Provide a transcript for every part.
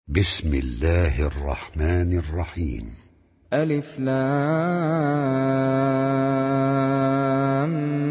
بسم الله الرحمن الرحيم. ألف لام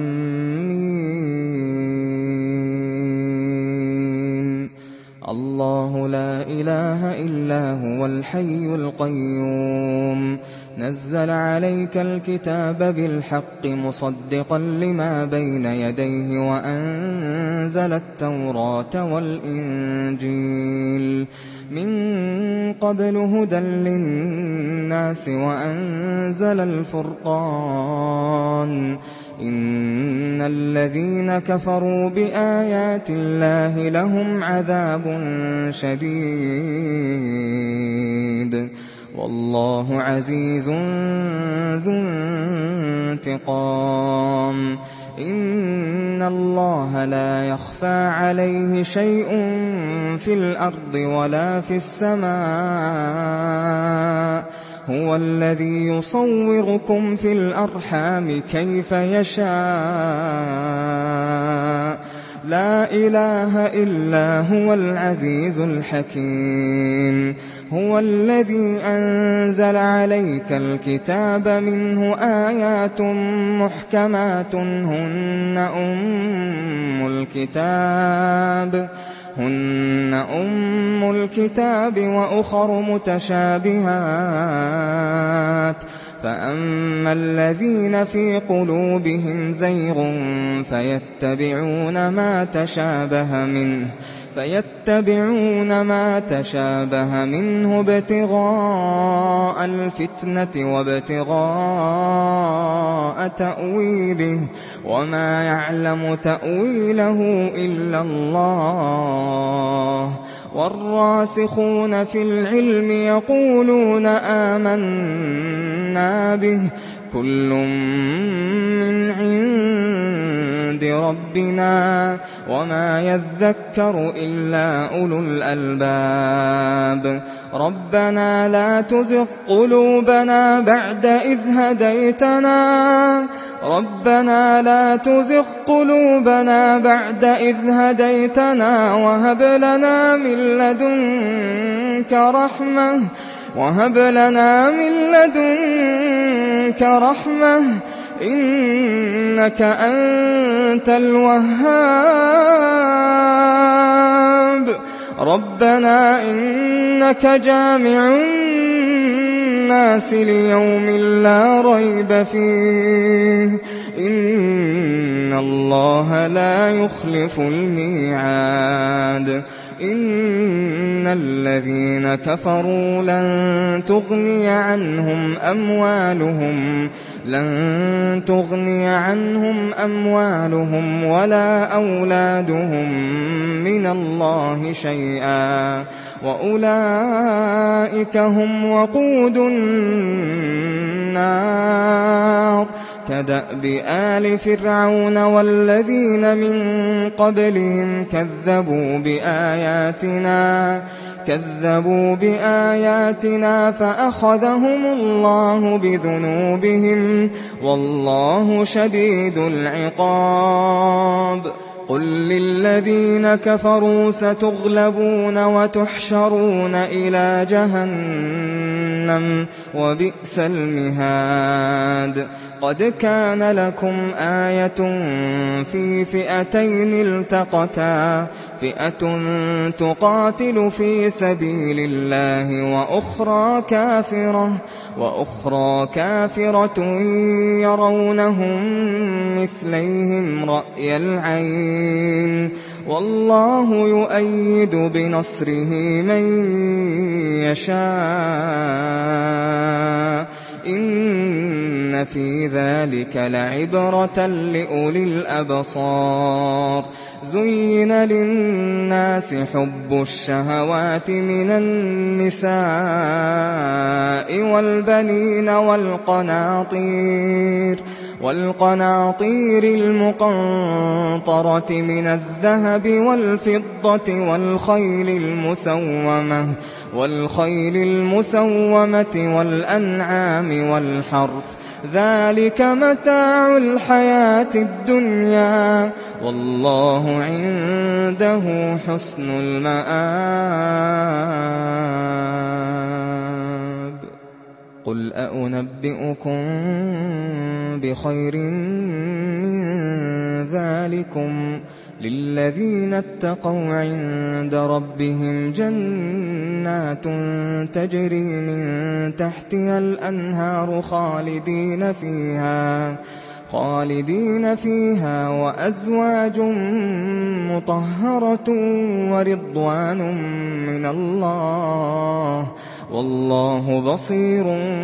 ميم. الله لا إله إلا هو الحي القيوم نزل عليك الكتاب بالحق مصدقا لما بين يديه وأنزل التوراة والإنجيل من قبل هدى للناس وأنزل الفرقان إن الذين كفروا بآيات الله لهم عذاب شديد والله عزيز ذو انتقام إن الله لا يخفى عليه شيء في الأرض ولا في السماء هو الذي يصوركم في الأرحام كيف يشاء لا إله إلا هو العزيز الحكيم هو الذي أنزل عليك الكتاب منه آيات محكمات هن أم الكتاب وأخر متشابهات فأما الذين في قلوبهم زيغ فيتبعون ما تشابه منه ابتغاء الفتنة وابتغاء تأويله وما يعلم تأويله إلا الله والراسخون في العلم يقولون آمنا به كل من عند ربنا وما يذكر إلا أولو الألباب ربنا لا تزغ قلوبنا بعد إذ هديتنا وهب لنا من لدنك رحمة إنك أنت الوهاب ربنا إنك جامع الناس ليوم لا ريب فيه إن الله لا يخلف الميعاد إن الذين كفروا لن تغني عنهم أموالهم ولا أولادهم من الله شيئا وأولئك هم وقود النار كدأب آل فرعون والذين من قبلهم كذبوا بآياتنا فأخذهم الله بذنوبهم والله شديد العقاب قل للذين كفروا ستغلبون وتحشرون إلى جهنم وبئس المهاد قد كان لكم آية في فئتين التقتا فئة تقاتل في سبيل الله وأخرى كافرة يرونهم مثليهم رأي العين والله يؤيد بنصره من يشاء إن في ذلك لعبرة لأولي الأبصار زين للناس حب الشهوات من النساء والبنين والقناطير المقنطرة من الذهب والفضة والخيل المسومة والأنعام والحرث ذلك متاع الحياة الدنيا والله عنده حسن المآب. قُلْ أَؤُنَبِّئُكُم بِخَيْرٍ مِّن ذَٰلِكُمْ لِلَّذِينَ اتَّقَوْا عِندَ رَبِّهِمْ جَنَّاتٌ تَجْرِي مِن تَحْتِهَا الْأَنْهَارُ خَالِدِينَ فِيهَا وَأَزْوَاجٌ مُّطَهَّرَةٌ وَرِضْوَانٌ مِّنَ اللَّهِ وَاللَّهُ بَصِيرٌ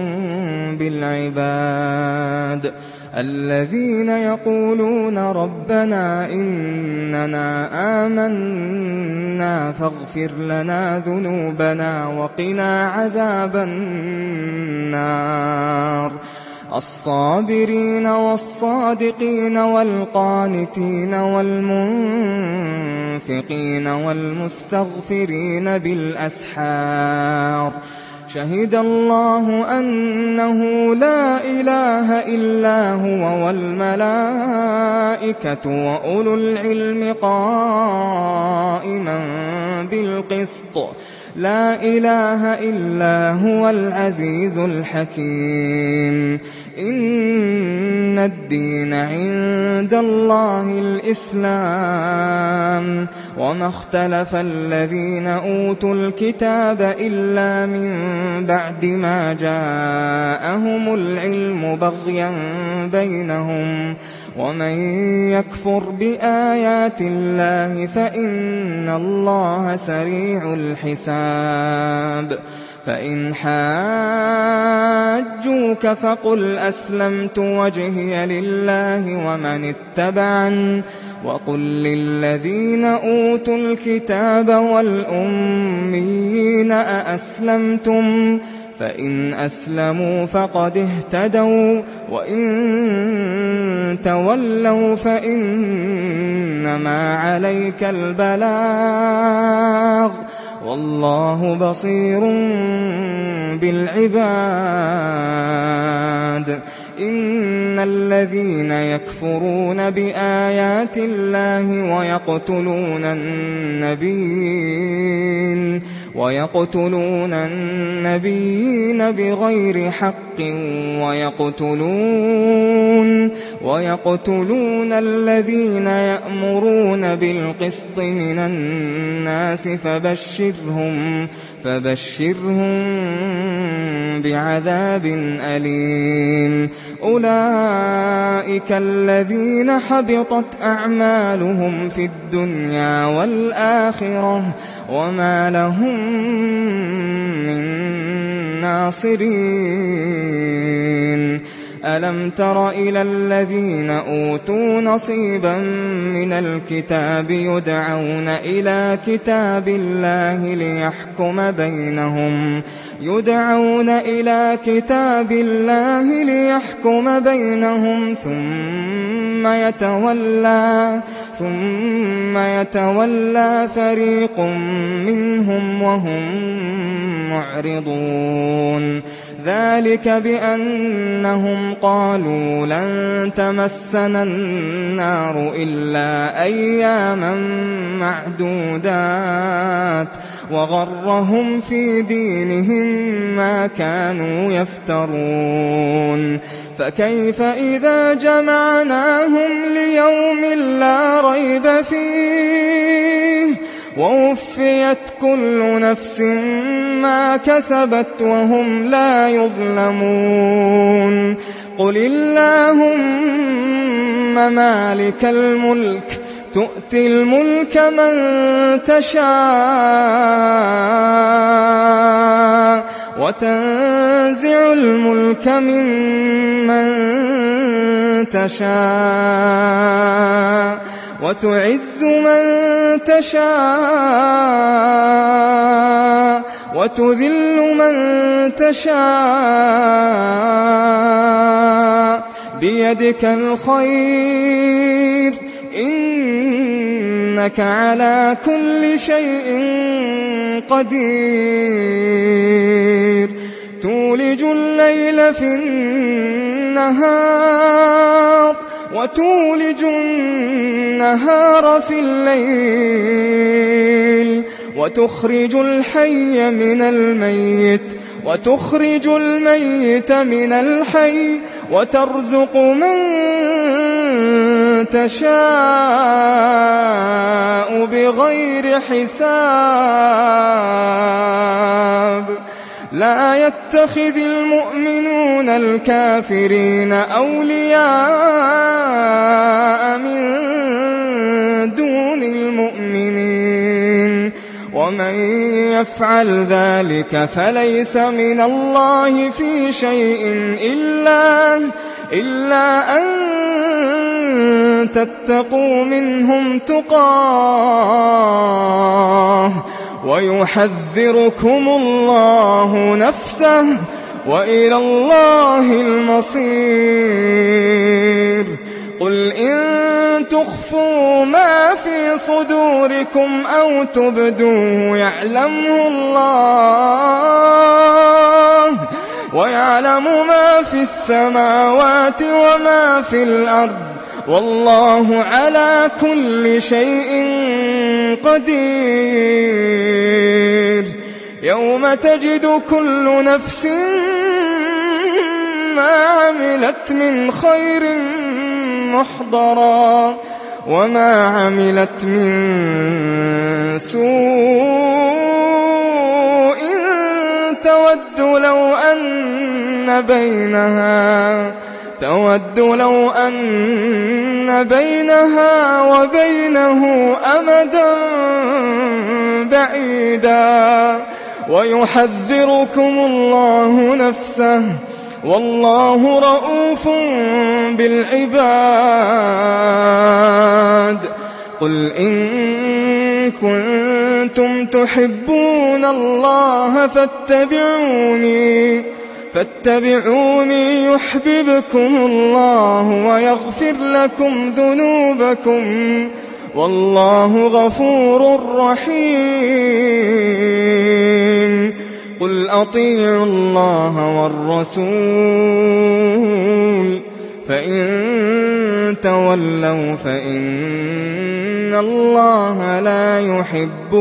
بِالْعِبَادِ الَّذِينَ يَقُولُونَ رَبَّنَا إِنَّنَا آمَنَّا فاغْفِرْ لَنَا ذُنُوبَنَا وَقِنَا عَذَابَ النَّارِ الصَّابِرِينَ وَالصَّادِقِينَ وَالْقَانِتِينَ وَالْمُنفِقِينَ وَالْمُسْتَغْفِرِينَ بِالْأَسْحَارِ شهد الله أنه لا إله إلا هو والملائكة وأولو العلم قائما بالقسط لا إله إلا هو العزيز الحكيم إن الدين عند الله الإسلام وما اختلف الذين أوتوا الكتاب إلا من بعد ما جاءهم العلم بغيا بينهم ومن يكفر بآيات الله فإن الله سريع الحساب فإن حاجوك فقل أسلمت وجهي لله ومن اتبعني وقل للذين أوتوا الكتاب والأميين أأسلمتم فإن أسلموا فقد اهتدوا وإن تولوا فإنما عليك البلاغ والله بصير بالعباد إن الذين يكفرون بآيات الله ويقتلون النبيين بغير حق ويقتلون الذين يأمرون بالقسط من الناس فبشرهم بعذاب أليم أولئك الذين حبطت أعمالهم في الدنيا والآخرة وما لهم من ناصرين ألم تر إلى الذين أوتوا نصيبا من الكتاب يدعون إلى كتاب الله ليحكم بينهم ثم يتولى فريق منهم وهم معرضون ذلك بأنهم قالوا لن تمسنا النار إلا أياما معدودات وغرهم في دينهم ما كانوا يفترون فكيف إذا جمعناهم ليوم لا ريب فيه ووفيت كل نفس ما كسبت وهم لا يظلمون قل اللهم مالك الملك تؤتي الملك من تشاء وتنزع الملك ممن تشاء وتعز من تشاء وتذل من تشاء بيدك الخير إنك على كل شيء قدير تولج الليل في النهار وتولج النهار في الليل وتخرج الحي من الميت وتخرج الميت من الحي وترزق من تشاء بغير حساب لا يتخذ المؤمنون الكافرين أولياء من دون المؤمنين ومن يفعل ذلك فليس من الله في شيء إلا أن تتقوا منهم تقاه ويحذركم الله نفسه وإلى الله المصير قل إن تخفوا ما في صدوركم أو تبدوه يعلمه الله ويعلم ما في السماوات وما في الأرض والله على كل شيء قدير يوم تجد كل نفس ما عملت من خير محضرا وما عملت من سوء تود لو أن بينها وبينه أمدا بعيدا ويحذركم الله نفسه والله رؤوف بالعباد قل إن كنتم تحبون الله فاتبعوني يحببكم الله ويغفر لكم ذنوبكم والله غفور رحيم قل أطيعوا الله والرسول فإن تولوا فإن الله لا يحب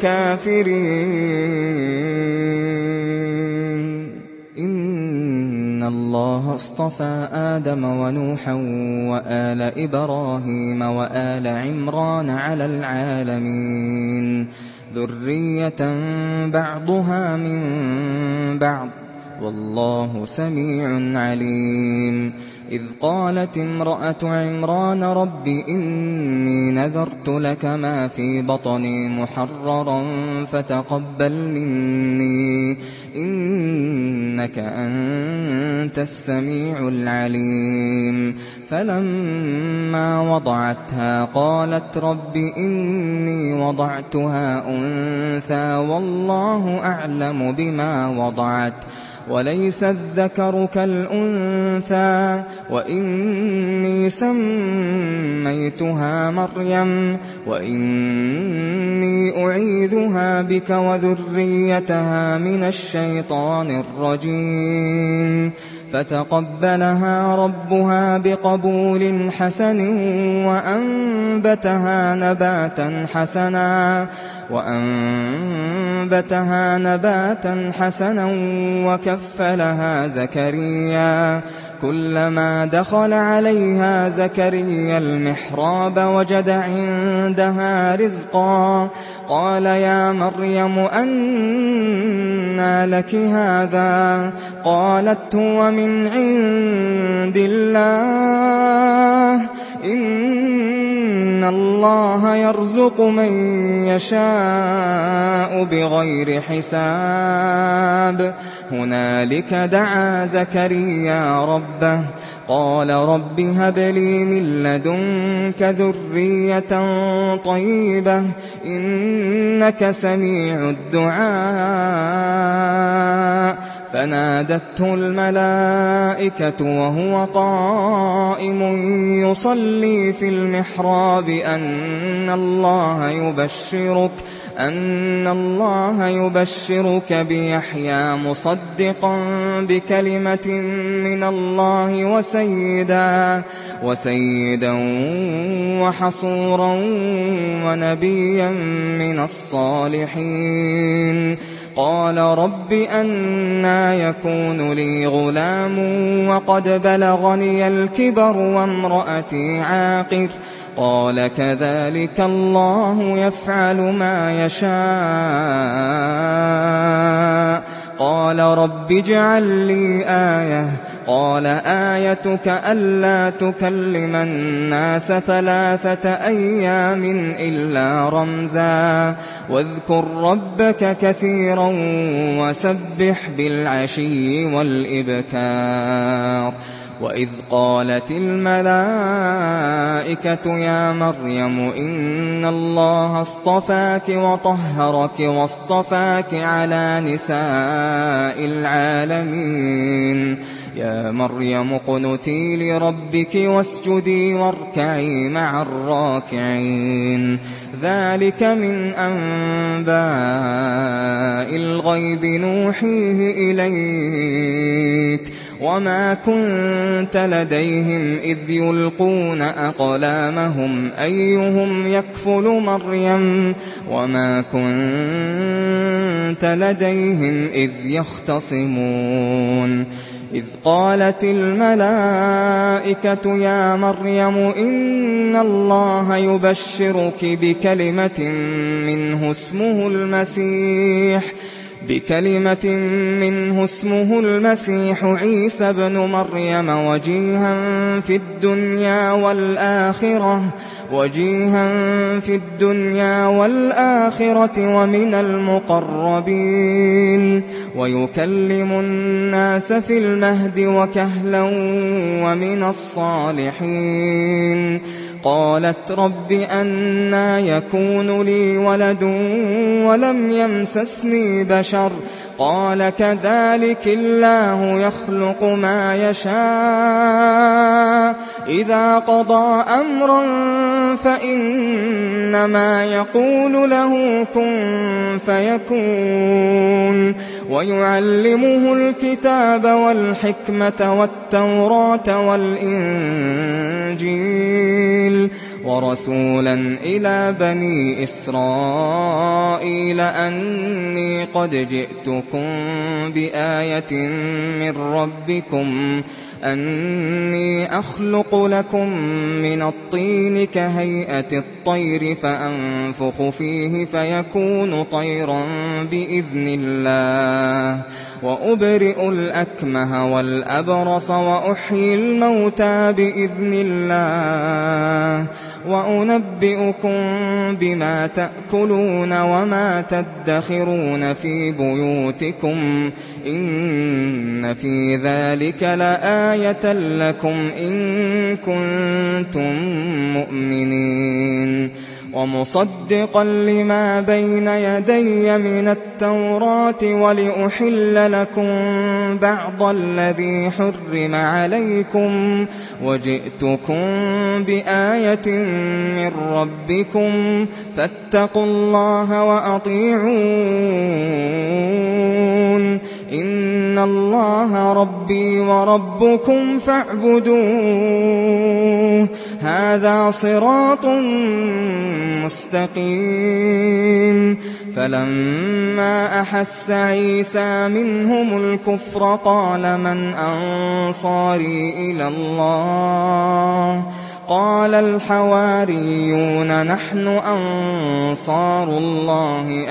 الكافرين إن الله اصطفى آدم ونوحا وآل إبراهيم وآل عمران على العالمين ذرية بعضها من بعض والله سميع عليم إذ قالت امرأة عمران رب إني نذرت لك ما في بطني محررا فتقبل مني إنك أنت السميع العليم فلما وضعتها قالت رب إني وضعتها أنثى والله أعلم بما وضعت وليس الذكر كالأنثى وإني سميتها مريم وإني أعيذها بك وذريتها من الشيطان الرجيم فتقبلها ربها بقبول حسن وأنبتها نباتا حسنا وكفلها زكريا كلما دخل عليها زكريا المحراب وجد عندها رزقا قال يا مريم أنى لك هذا قالت هو من عند الله إن الله يرزق من يشاء بغير حساب هنالك دعا زكريا ربه قال رب هب لي من لدنك ذرية طيبة إنك سميع الدعاء فنادته الملائكة وهو قائم يصلي في المحراب أن الله يبشرك بيحيى مصدقا بكلمة من الله وسيدا وحصورا ونبيا من الصالحين قال رب أنى يكون لي غلام وقد بلغني الكبر وامرأتي عاقر قال كذلك الله يفعل ما يشاء قال رب اجعل لي آية قال آيتك ألا تكلم الناس 3 أيام إلا رمزا واذكر ربك كثيرا وسبح بالعشي والإبكار وإذ قالت الملائكة يا مريم إن الله اصطفاك وطهرك واصطفاك على نساء العالمين يا مريم اقنتي لربك واسجدي واركعي مع الراكعين ذلك من أنباء الغيب نوحيه إليك وما كنت لديهم إذ يلقون أقلامهم أيهم يكفل مريم وما كنت لديهم إذ يختصمون إذ قالت الملائكة يا مريم إن الله يبشرك بكلمة منه اسمه المسيح عيسى ابن مريم وجيها في الدنيا والآخرة ومن المقربين ويكلم الناس في المهد وكهلا ومن الصالحين قالت رب أنى يكون لي ولد ولم يمسسني بشر قال كذلك الله يخلق ما يشاء إذا قضى أمرا فإنما يقول له كن فيكون ويعلمه الكتاب والحكمة والتوراة والإنجيل ورسولا إلى بني إسرائيل أني قد جئتكم بآية من ربكم أني أخلق لكم من الطين كهيئة الطير فأنفخ فيه فيكون طيرا بإذن الله وأبرئ الأكمه والأبرص وأحيي الموتى بإذن الله وأنبئكم بما تأكلون وما تدخرون في بيوتكم إن في ذلك لآية لكم إن كنتم مؤمنين ومصدقا لما بين يدي من التوراة ولأحل لكم بعض الذي حرم عليكم وجئتكم بآية من ربكم فاتقوا الله وأطيعون إن الله ربي وربكم فاعبدوه هذا صراط مستقيم فلما أحس عيسى منهم الكفر قال من أنصاري إلى الله قال الحواريون نحن أنصار الله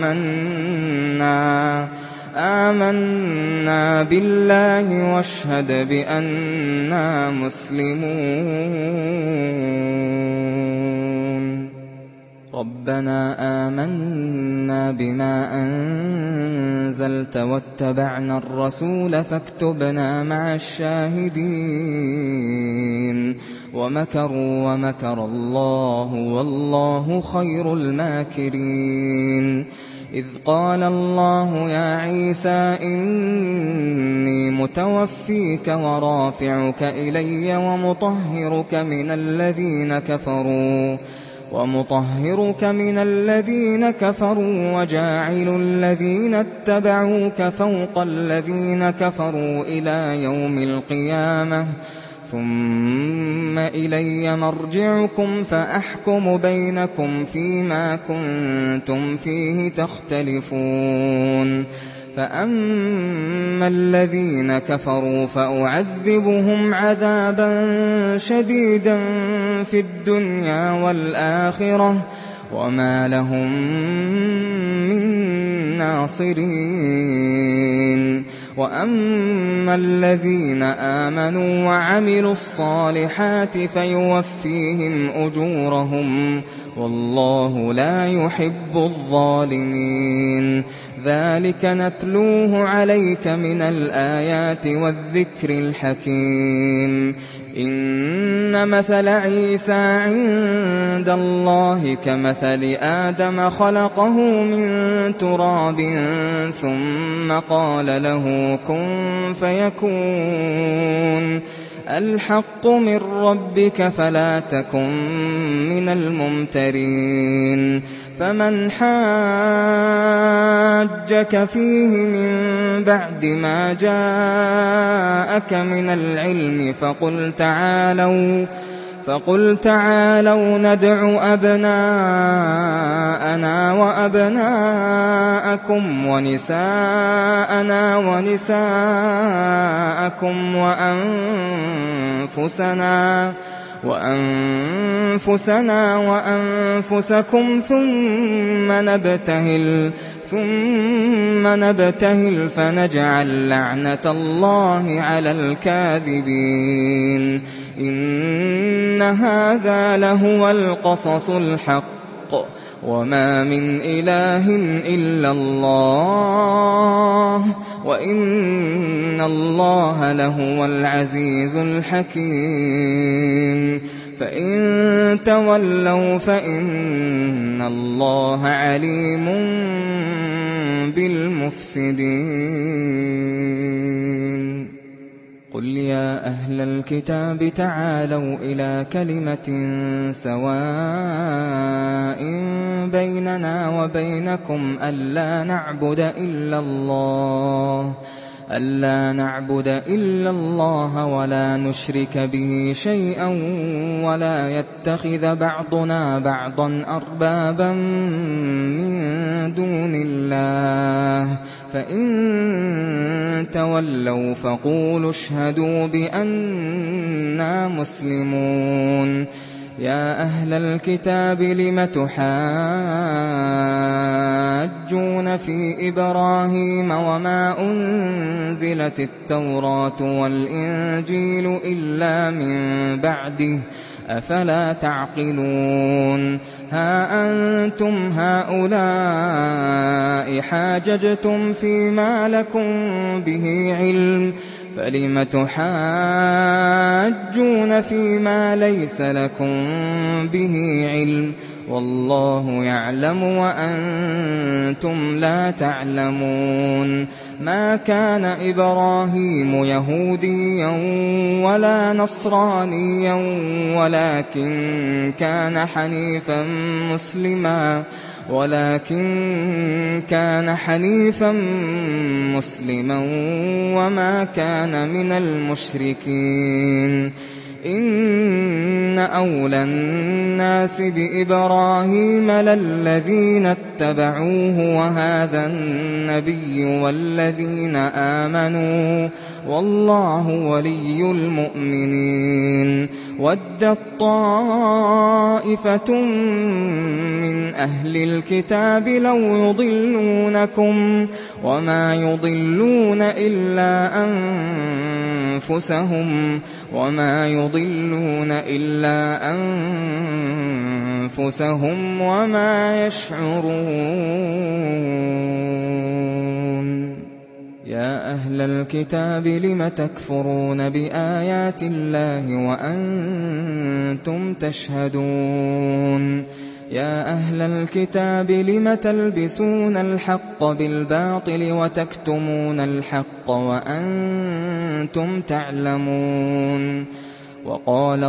آمنا بالله واشهد بأننا مسلمون ربنا آمنا بما أنزلت واتبعنا الرسول فاكتبنا مع الشاهدين ومكروا ومكر الله والله خير الماكرين إذ قال الله يا عيسى إني متوفيك ورافعك إلي ومطهرك من الذين كفروا وجاعل الذين اتبعوك فوق الذين كفروا إلى يوم القيامة ثم إلي مرجعكم فأحكم بينكم فيما كنتم فيه تختلفون فأما الذين كفروا فأعذبهم عذابا شديدا في الدنيا والآخرة وما لهم من ناصرين وأما الذين آمنوا وعملوا الصالحات فيوفيهم أجورهم والله لا يحب الظالمين ذلك نتلوه عليك من الآيات والذكر الحكيم إن مثل عيسى عند الله كمثل آدم خلقه من تراب ثم قال له كن فيكون الحق من ربك فلا تكن من الممترين فمن حاجك فيه من بعد ما جاءك من العلم فقل تعالوا ندع أبناءنا وأبناءكم ونساءنا ونساءكم وأنفسنا وأنفسكم ثم نبتهل فنجعل لعنة الله على الكاذبين إن هذا لهو القصص الحق وما من إله إلا الله وإن الله لهو العزيز الحكيم فإن تولوا فإن الله عليم بالمفسدين قل يا أهل الكتاب تعالوا إلى كلمة سواء بيننا وبينكم ألا نعبد إلا الله ولا نشرك به شيئا ولا يتخذ بعضنا بعضا أربابا من دون الله فإن تولوا فقولوا اشهدوا بأننا مسلمون يا أهل الكتاب لم تحاجون في إبراهيم وما أنزلت التوراة والإنجيل إلا من بعده أفلا تعقلون ها أنتم هؤلاء حاججتم فيما لكم به علم فلم تحاجون فيما ليس لكم به علم والله يعلم وأنتم لا تعلمون ما كان إبراهيم يهوديا ولا نصرانيا ولكن كان حنيفا مسلما وما كان من المشركين إن أولى الناس بإبراهيم للذين اتبعوه وهذا النبي والذين آمنوا والله ولي المؤمنين ودت طائفة من أهل الكتاب لو يضلونكم وما يضلون إلا أنفسهم وما يشعرون يا أهل الكتاب لم تكفرون بآيات الله وأنتم تشهدون يا أهل الكتاب لم تلبسون الحق بالباطل وتكتمون الحق وأنتم تعلمون وقالت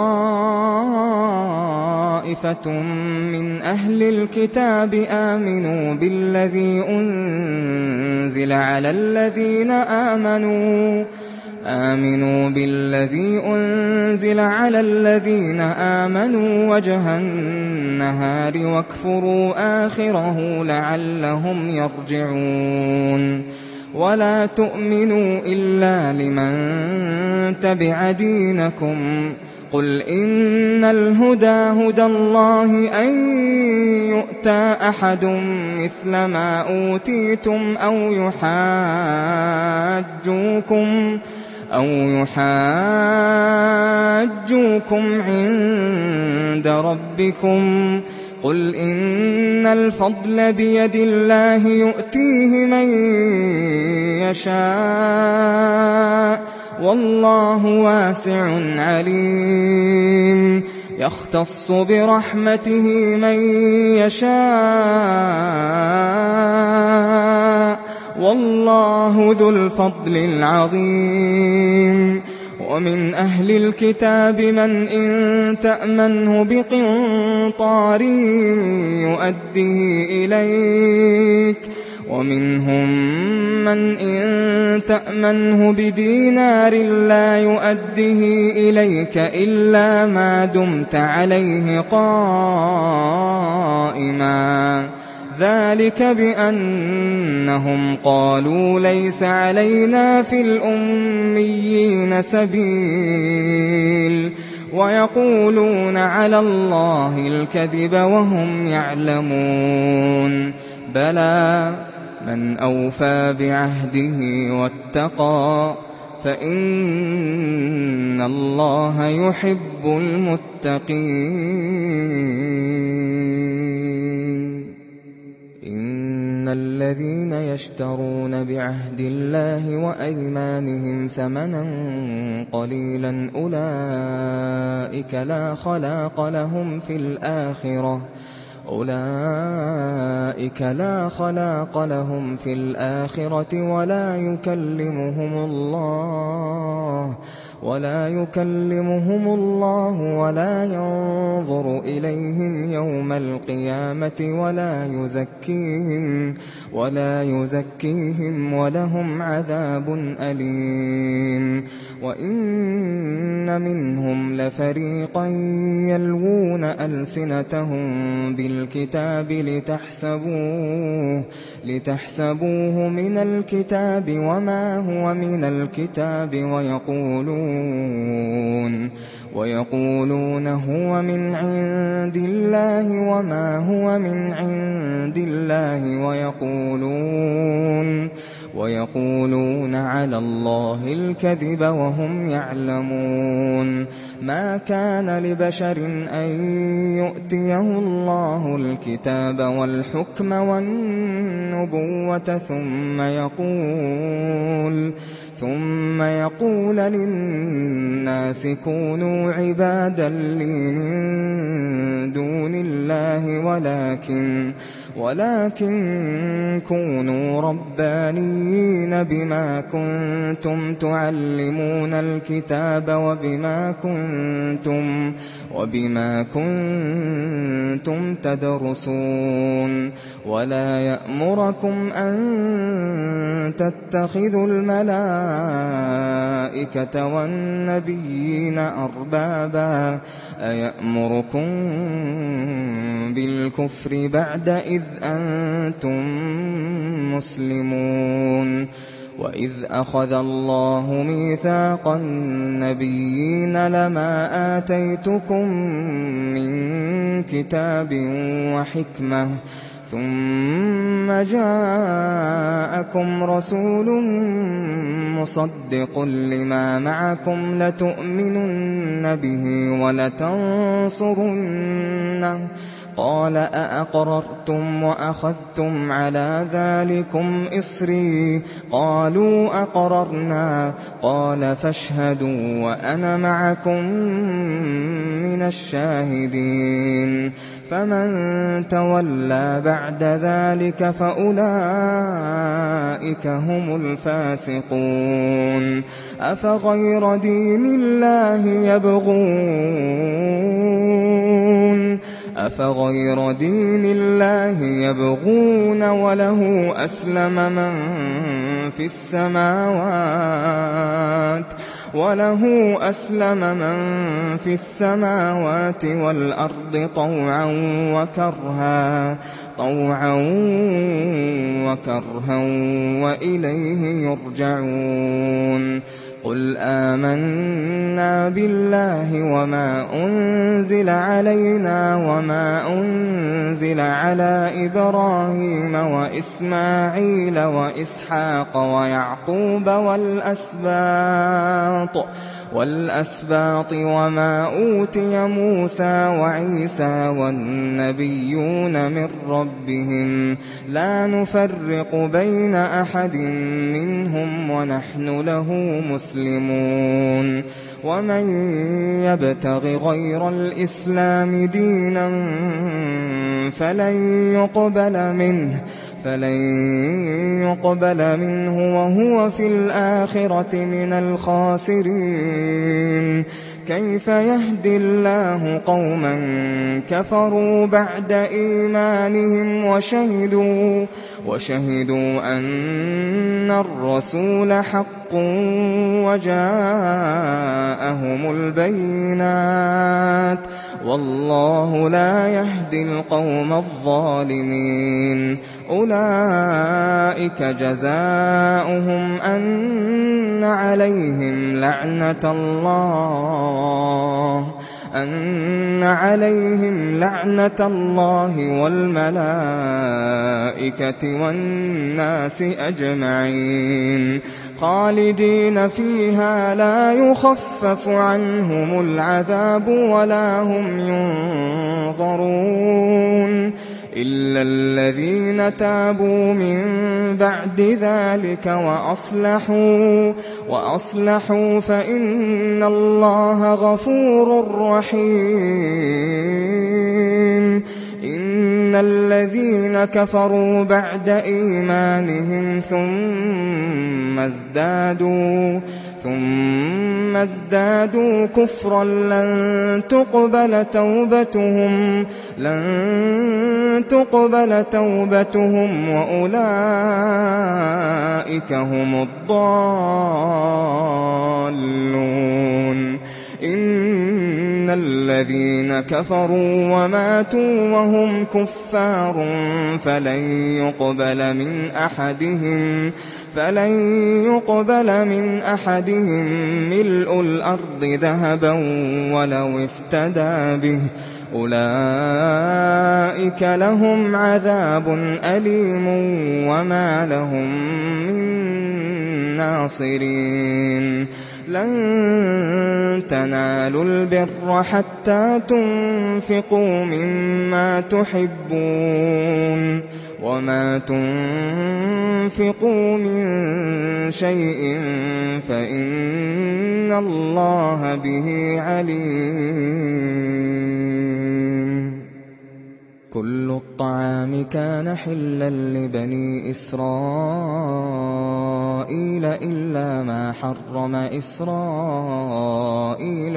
طائفة من أهل الكتاب آمنوا بالذي أنزل على الذين آمنوا آمنوا بالذي أنزل على الذين آمنوا وجه النهار واكفروا آخره لعلهم يرجعون ولا تؤمنوا إلا لمن تبع دينكم قل إن الهدى هدى الله أن يؤتى أحد مثل ما أوتيتم أو يحاجوكم عند ربكم قل إن الفضل بيد الله يؤتيه من يشاء والله واسع عليم يختص برحمته من يشاء والله ذو الفضل العظيم ومن أهل الكتاب من إن تأمنه بقنطار يؤديه إليك ومنهم من إن تأمنه بدينار لا يؤديه إليك إلا ما دمت عليه قائما ذلك بأنهم قالوا ليس علينا في الأميين سبيل ويقولون على الله الكذب وهم يعلمون بلى من أوفى بعهده واتقى فإن الله يحب المتقين إن الذين يشترون بعهد الله وأيمانهم ثمنا قليلا أولئك لا خلاق لهم في الآخرة ولا يكلمهم الله ولا ينظر إليهم يوم القيامة ولا يزكيهم ولهم عذاب أليم وإن منهم لفريقا يلوون ألسنتهم بالكتاب لتحسبوه من الكتاب وما هو من الكتاب ويقولون هو من عند الله وما هو من عند الله ويقولون على الله الكذب وهم يعلمون ما كان لبشر أن يؤتيه الله الكتاب والحكم والنبوة ثم يقول للناس كونوا عبادا لي من دون الله ولكن كونوا ربانيين بما كنتم تعلمون الكتاب وبما كنتم تدرسون ولا يأمركم أن تتخذوا الملائكة والنبيين أربابا أيأمركم بالكفر بعد إذ أنتم مسلمون وإذ أخذ الله ميثاق النبيين لما آتيتكم من كتاب وحكمة ثم جاءكم رسول مصدق لما معكم لتؤمنن به ولتنصرنه قال أأقررتم وأخذتم على ذلكم إصري قالوا أقررنا قال فاشهدوا وأنا معكم من الشاهدين فمن تولى بعد ذلك فأولئك هم الفاسقون أفغير دين الله يبغون وله أسلم من في السماوات وله أسلم من في السماوات والأرض طوعا وكرها وإليه يرجعون قل آمنا بالله وما أنزل علينا وما أنزل على إبراهيم وإسماعيل وإسحاق ويعقوب والأسباط وما أوتي موسى وعيسى والنبيون من ربهم لا نفرق بين أحد منهم ونحن له مسلمون ومن يبتغ غير الإسلام دينا فلن يقبل منه وهو في الآخرة من الخاسرين كيف يهدي الله قوما كفروا بعد إيمانهم وشهدوا أن الرسول حق وجاءهم البينات والله لا يهدي القوم الظالمين أولئك جزاؤهم أن عليهم لعنة الله والملائكة والناس أجمعين خالدين فيها لا يخفف عنهم العذاب ولا هم ينظرون إلا الذين تابوا من بعد ذلك وأصلحوا فإن الله غفور رحيم إن الذين كفروا بعد إيمانهم ثم ازدادوا كفرا لن تقبل توبتهم وأولئك هم الضالون إن الذين كفروا وماتوا وهم كفار فلن يقبل من أحدهم ملء الأرض ذهبا ولو افتدى به أولئك لهم عذاب أليم وما لهم من ناصرين لن تنالوا البر حتى تنفقوا مما تحبون وما تنفقوا من شيء فإن الله به عليم كل الطعام كان حلا لبني إسرائيل إلا ما حرم إسرائيل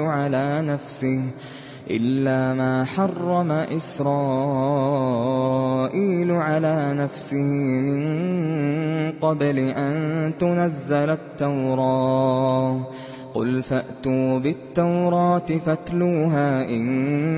على نفسه من قبل أن تنزل التوراة قل فأتوا بالتوراة فاتلوها إن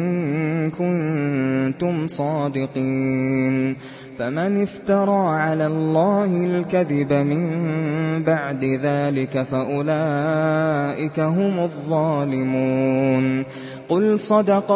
كنتم صادقين فمن افترى على الله الكذب من بعد ذلك فأولئك هم الظالمون قل صدق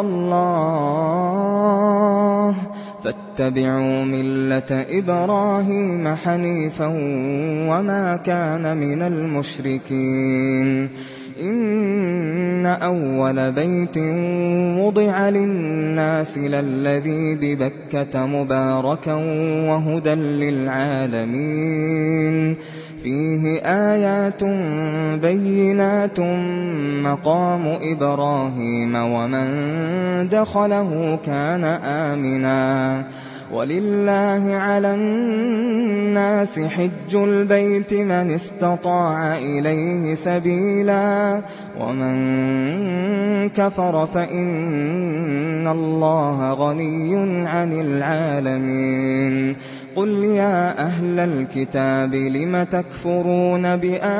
الله فاتبعوا ملة إبراهيم حنيفا وما كان من المشركين إن أول بيت وضع للناس للذي ببكة مباركا وهدى للعالمين فيه آيات بينات مقام إبراهيم ومن دخله كان آمنا ولله على الناس حج البيت من استطاع إليه سبيلا ومن كفر فإن الله غني عن العالمين قُلْ يَا أَهْلَ الْكِتَابِ لِمَ تَكْفُرُونَ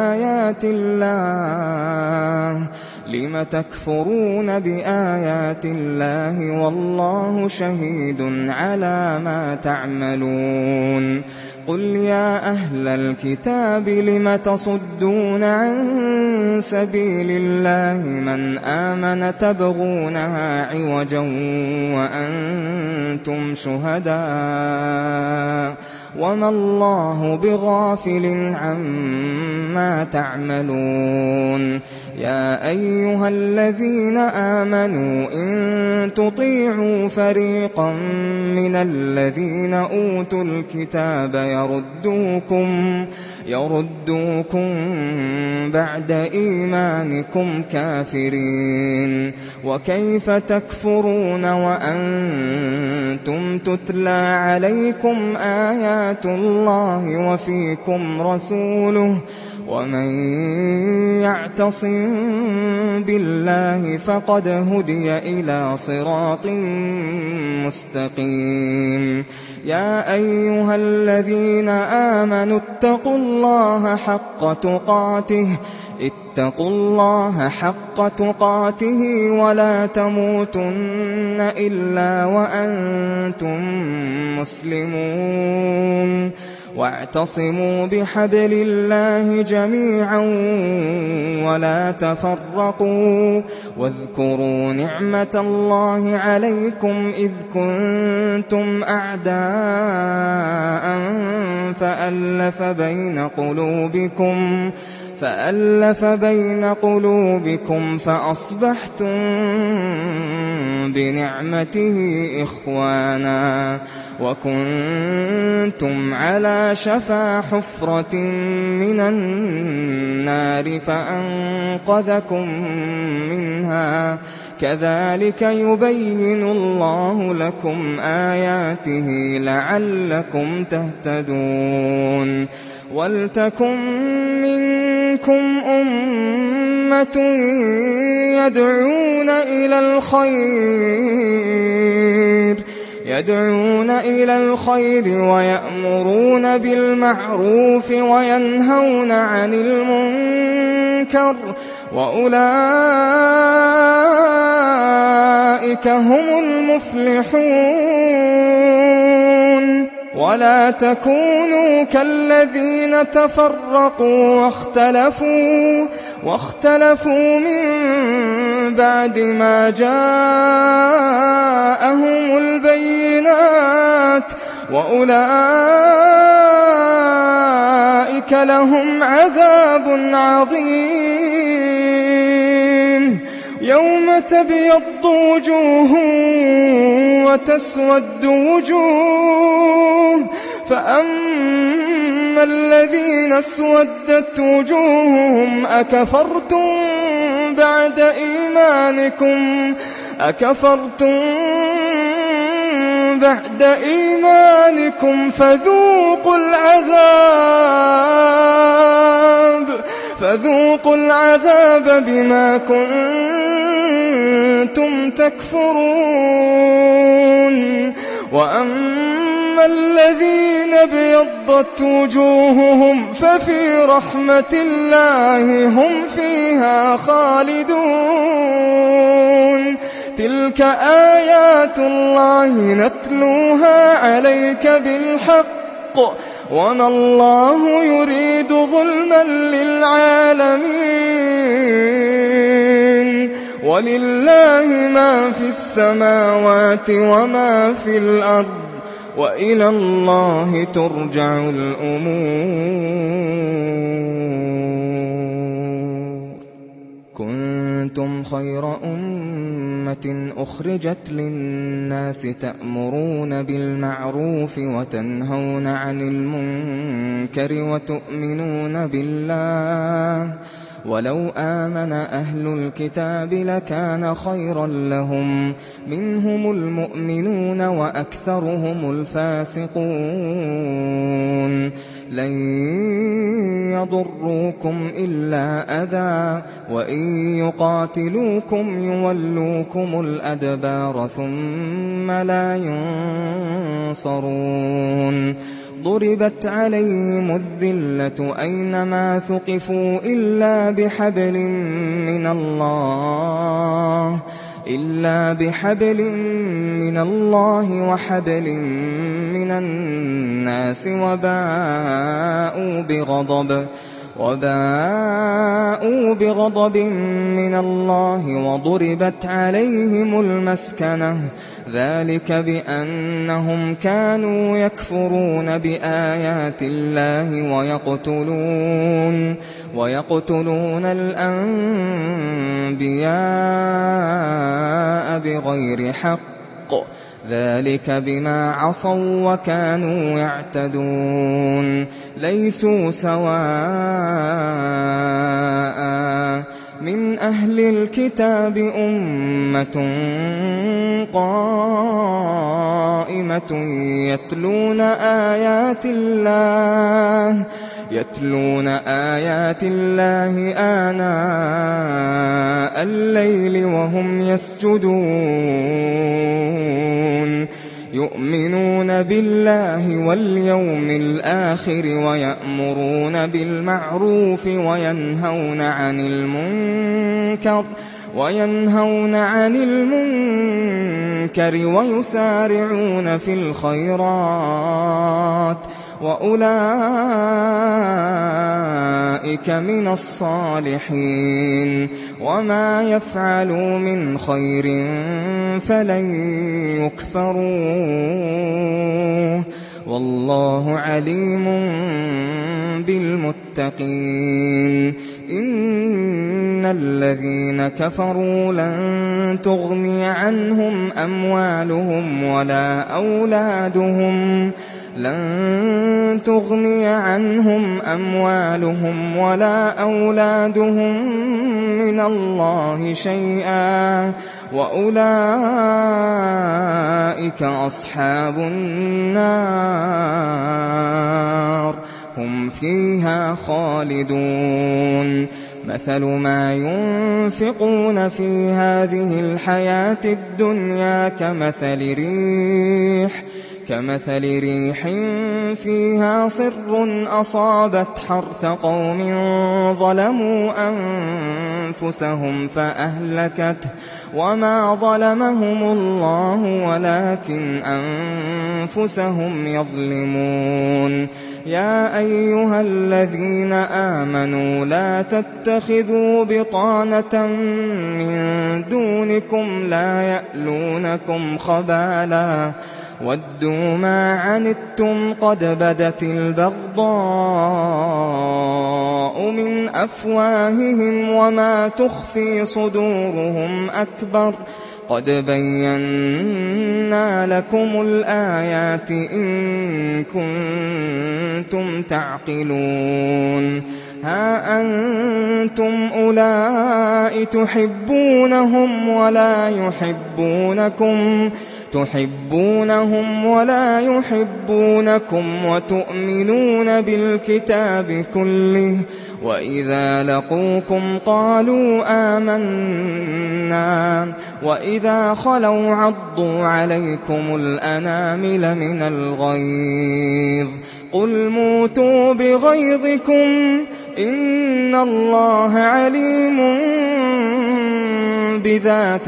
بِآيَاتِ اللَّهِ وَاللَّهُ شَهِيدٌ عَلَىٰ مَا تَعْمَلُونَ قُلْ يَا أَهْلَ الْكِتَابِ لِمَ تَصُدُّونَ عَن سَبِيلِ اللَّهِ مَنْ آمَنَ تَبْغُونَهَا عِوَجًا وَأَنْتُمْ شُهَدَاءُ وَمَا اللَّهُ بِغَافِلٍ عَمَّا تَعْمَلُونَ يَا أَيُّهَا الَّذِينَ آمَنُوا إِن تُطِيعُوا فَرِيقًا مِّنَ الَّذِينَ أُوتُوا الْكِتَابَ يَرُدُّوكُم بَعْدَ إِيمَانِكُمْ كَافِرِينَ وَكَيْفَ تَكْفُرُونَ وَأَنتُمْ تُتْلَىٰ عَلَيْكُمْ آيَاتُ اللَّهِ وَفِيكُمْ رَسُولُهُ وَمَن يَعْتَصِم بِاللَّهِ فَقَدْ هُدِيَ إِلَىٰ صِرَاطٍ مُّسْتَقِيمٍ يَا أَيُّهَا الَّذِينَ آمَنُوا اتَّقُوا اللَّهَ حَقَّ تُقَاتِهِ وَلَا تَمُوتُنَّ إِلَّا وَأَنتُم مسلمون واعتصموا بحبل الله جميعا ولا تفرقوا واذكروا نعمة الله عليكم إذ كنتم أعداء فألف بين قلوبكم فأصبحتم بنعمته إخوانا وكنتم على شفا حفرة من النار فأنقذكم منها كذلك يبين الله لكم آياته لعلكم تهتدون وَلْتَكُن مِّنكُمْ أُمَّةٌ يَدْعُونَ إِلَى الْخَيْرِ وَيَأْمُرُونَ بِالْمَعْرُوفِ وَيَنْهَوْنَ عَنِ الْمُنكَرِ وَأُولَٰئِكَ هُمُ الْمُفْلِحُونَ وَلَا تَكُونُوا كَالَّذِينَ تَفَرَّقُوا وَاخْتَلَفُوا مِن بَعْدِ مَا جَاءَهُمُ الْبَيِّنَاتُ وَأُولَٰئِكَ لَهُمْ عَذَابٌ عَظِيمٌ يَوْمَ تَبْيَضُّ وُجُوهٌ وَتَسْوَدُّ وُجُوهٌ فَأَمَّا الَّذِينَ اسْوَدَّتْ وُجُوهُهُمْ أَكَفَرْتُم بَعْدَ إِيمَانِكُمْ فذوقوا العذاب بما كنتم تكفرون وأما الذين ابيضت وجوههم ففي رحمة الله هم فيها خالدون تلك آيات الله نتلوها عليك بالحق وما الله يريد ظلما للعالمين ولله ما في السماوات وما في الأرض وإلى الله ترجع الأمور كنتم خير أمة أخرجت للناس تأمرون بالمعروف وتنهون عن المنكر وتؤمنون بالله ولو آمن أهل الكتاب لكان خيرا لهم منهم المؤمنون وأكثرهم الفاسقون لن يضروكم إلا أذى وإن يقاتلوكم يولوكم الأدبار ثم لا ينصرون ضربت عليهم الذلة أينما ثقفوا إلا بحبل من الله وحبل من الناس وباءوا بغضب من الله وضربت عليهم المسكنة ذلك بأنهم كانوا يكفرون بآيات الله ويقتلون الأنبياء بغير حق ذلك بما عصوا وكانوا يعتدون ليسوا سواء من أهل الكتاب أمة قائمة يتلون آيات الله آناء الليل وهم يسجدون يؤمنون بالله واليوم الآخر ويأمرون بالمعروف وينهون عن المنكر ويسارعون في الخيرات وأولئك من الصالحين وما يفعلوا من خير فلن يكفروه والله عليم بالمتقين إن الذين كفروا لن تغني عنهم أموالهم ولا أولادهم من الله شيئا وأولئك أصحاب النار هم فيها خالدون مثل ما ينفقون في هذه الحياة الدنيا كمثل ريح فيها صر أصابت حرث قوم ظلموا أنفسهم فأهلكته وما ظلمهم الله ولكن أنفسهم يظلمون يا أيها الذين آمنوا لا تتخذوا بطانة من دونكم لا يألونكم خبالا ودوا ما عنتم قد بدت البغضاء من أفواههم وما تخفي صدورهم أكبر قد بينا لكم الآيات إن كنتم تعقلون ها أنتم أولئك تحبونهم ولا يحبونكم وتؤمنون بالكتاب كله وإذا لقوكم قالوا آمنا وإذا خلوا عضوا عليكم الأنامل من الغيظ قل موتوا بغيظكم إن الله عليم بذات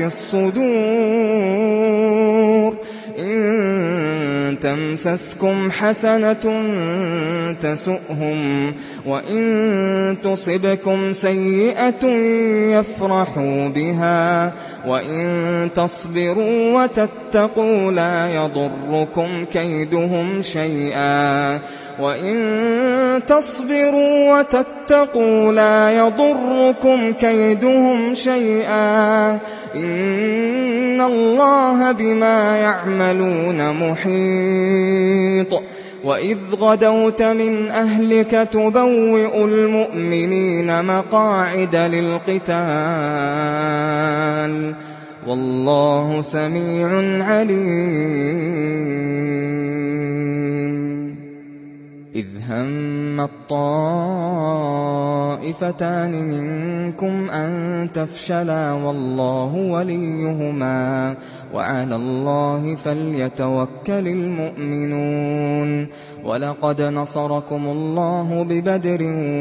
الصدور إن تمسسكم حسنة تسؤهم وإن تصبكم سيئة يفرحوا بها وإن تصبروا وتتقوا لا يضركم كيدهم شيئا إن الله بما يعملون محيط وإذ غدوت من أهلك تبوئ المؤمنين مقاعد للقتال والله سميع عليم إذ هم الطائفتان طائفتان منكم أن تفشلا والله وليهما وعلى الله فليتوكل المؤمنون. ولقد نصركم الله ببدر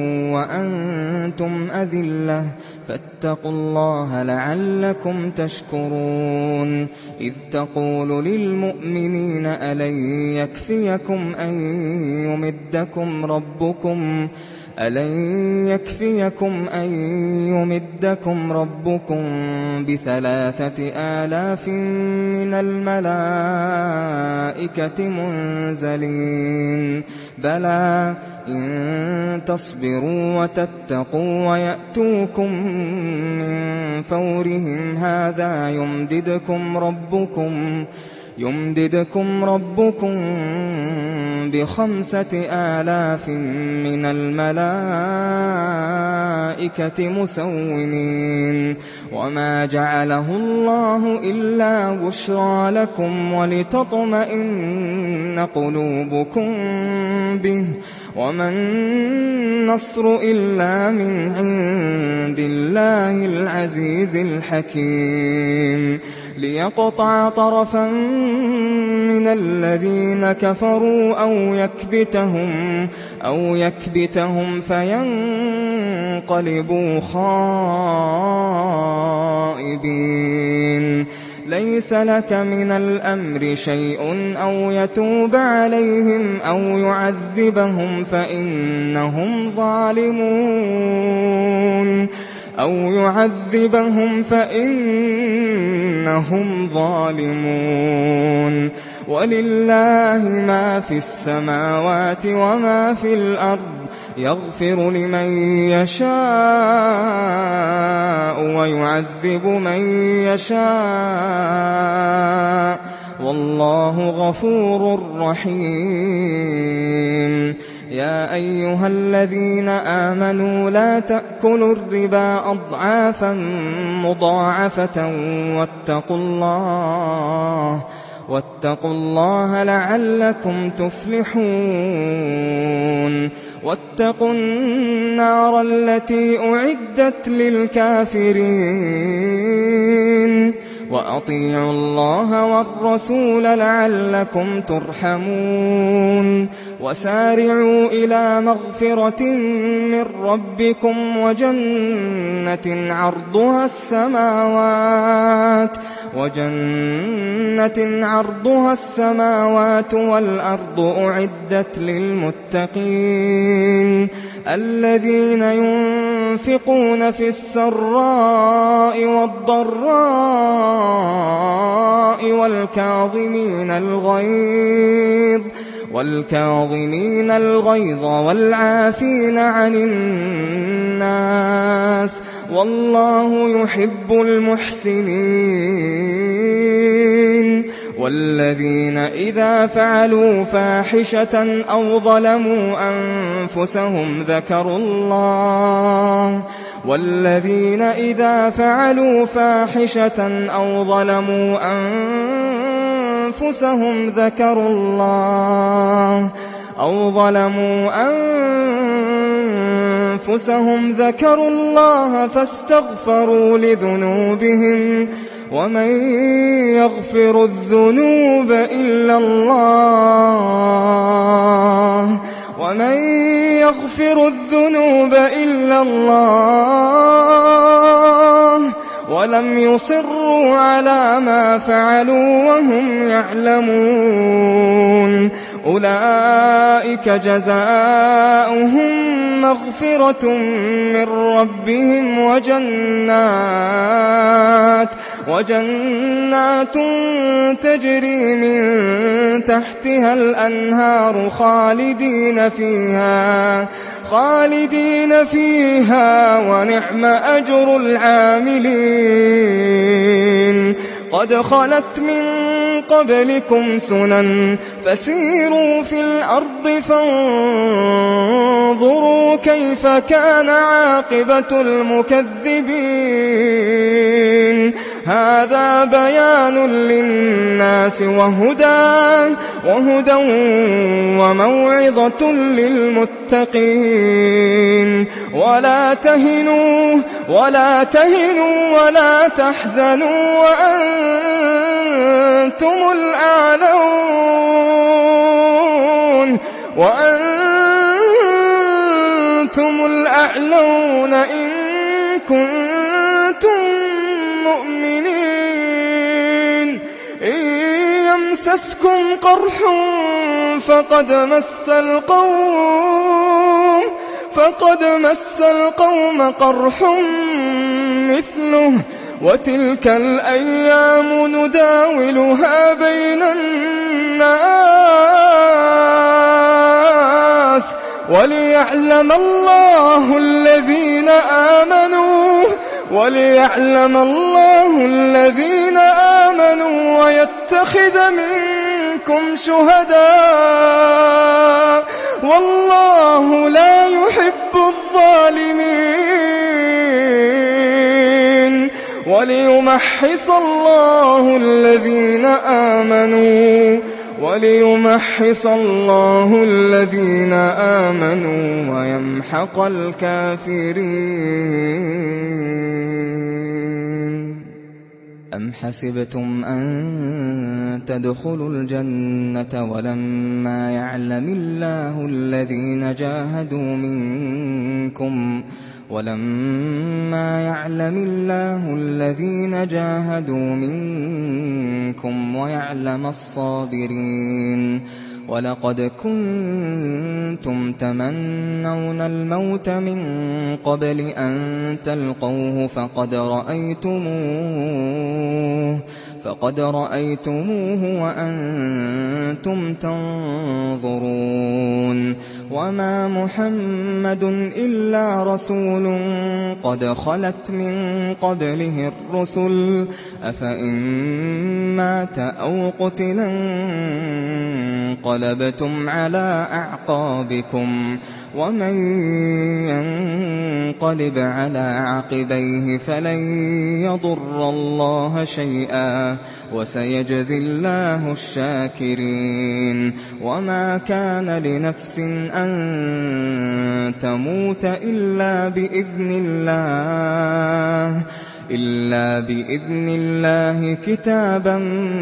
وأنتم أذلة فاتقوا الله لعلكم تشكرون. إذ تقول للمؤمنين ألن يكفيكم أن يمدكم ربكم ب3,000 من الملائكة منزلين بلى إن تصبروا وتتقوا ويأتوكم من فورهم هذا يمددكم ربكم ب5,000 من الملائكة مسومين. وما جعله الله إلا بشرى لكم ولتطمئن قلوبكم به وما النصر إلا من عند الله العزيز الحكيم. ليقطع طرفا من الذين كفروا أو يكبتهم فينقلبوا خائبين. ليس لك من الأمر شيء أو يتوب عليهم أو يعذبهم فإنهم ظالمون. ولله ما في السماوات وما في الأرض يغفر لمن يشاء ويعذب من يشاء والله غفور رحيم. يا أيها الذين آمنوا لا تأكلوا الربا أضعافا مضاعفة واتقوا الله لعلكم تفلحون. واتقوا النار التي أعدت للكافرين وأطيعوا الله والرسول لعلكم ترحمون. وسارعوا إلى مغفرة من ربكم وجنة عرضها السماوات والأرض أعدت للمتقين الذين ينفقون في السراء والضراء والكاظمين الغيظ والعافين عن الناس والله يحب المحسنين. والذين إذا فعلوا فاحشة أو ظلموا أنفسهم ذكروا الله فاستغفروا لذنوبهم ومن يغفر الذنوب إلا الله ولم يصروا على ما فعلوا وهم يعلمون أولئك جزاؤهم مغفرة من ربهم وجنات تجري من تحتها الأنهار خالدين فيها ونعم أجر العاملين. قد خلت من قبلكم سنن فسيروا في الأرض فانظروا كيف كان عاقبة المكذبين. هذا بيان للناس وهدى وموعظة للمتقين. ولا تهنوا ولا تحزنوا وأنتم الأعلون إن كنتم مؤمنين. إن يمسسكم قرح فقد مس القوم قرح مثله، وتلك الأيام نداولها بين الناس وليعلم الله الذين آمنوا ويتخذ منكم شهداء والله لا يحب الظالمين. وليمحص الله الذين آمنوا ويمحق الكافرين. أم حسبتم أن تدخلوا الجنة ولما يعلم الله الذين جاهدوا منكم ويعلم الصابرين. ولقد كنتم تمنون الموت من قبل أن تلقوه فقد رأيتموه وأنتم تنظرون. وما محمد إلا رسول قد خلت من قبله الرسل أفإن مات أو قتلا انقلبتم على أعقابكم ومن ينقلب على عقبيه فلن يضر الله شيئا وسيجزي الله الشاكرين. وما كان لنفس أن تموت إلا بإذن الله كتابا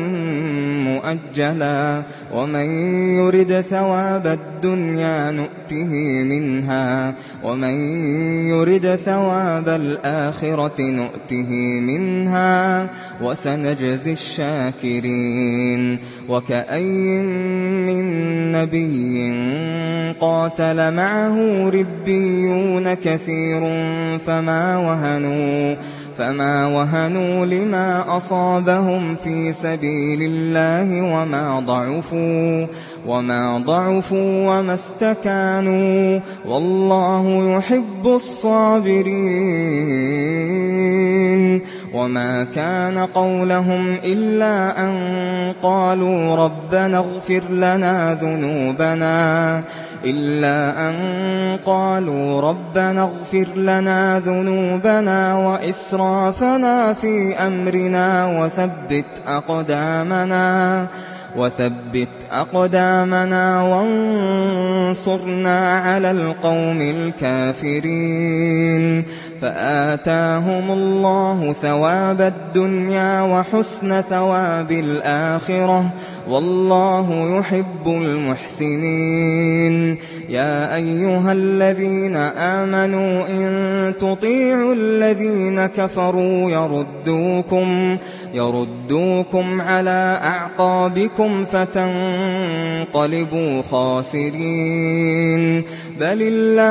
مؤجلا. ومن يرد ثواب الدنيا نؤته منها ومن يرد ثواب الآخرة نؤته منها وسنجزي الشاكرين. وكأين من نبي قاتل معه ربيون كثير فما وهنوا لما أصابهم في سبيل الله وما ضعفوا وما استكانوا والله يحب الصابرين. وما كان قولهم إلا أن قالوا ربنا اغفر لنا ذنوبنا وإسرافنا في أمرنا وثبت أقدامنا وانصرنا على القوم الكافرين. فآتاهم الله ثواب الدنيا وحسن ثواب الآخرة والله يحب المحسنين. يا أيها الذين آمنوا إن تطيعوا الذين كفروا يردوكم على أعقابكم فتنقلبوا خاسرين. بل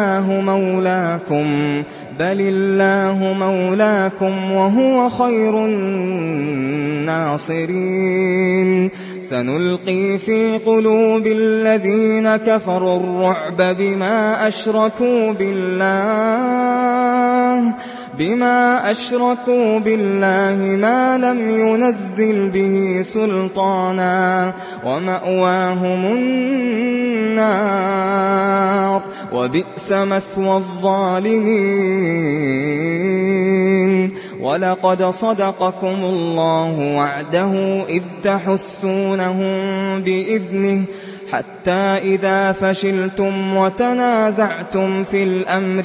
الله مولاكم وهو خير الناصرين. سنلقي في قلوب الذين كفروا الرعب بما أشركوا بالله ما لم ينزل به سلطانا ومأواهم النار وبئس مثوى الظالمين. ولقد صدقكم الله وعده إذ تحسونهم بإذنه حتى إذا فشلتم وتنازعتم في الأمر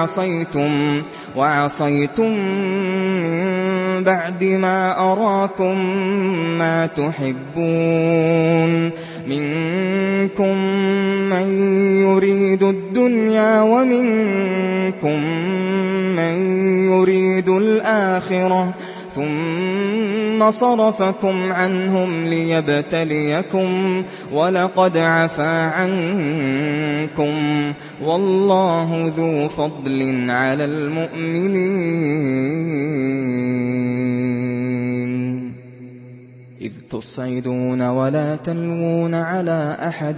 وعصيتم من بعد ما أراكم ما تحبون منكم من يريد الدنيا ومنكم من يريد الآخرة ثم صرفكم عنهم ليبتليكم ولقد عفا عنكم والله ذو فضل على المؤمنين إذ تصعدون ولا تلوون على أحد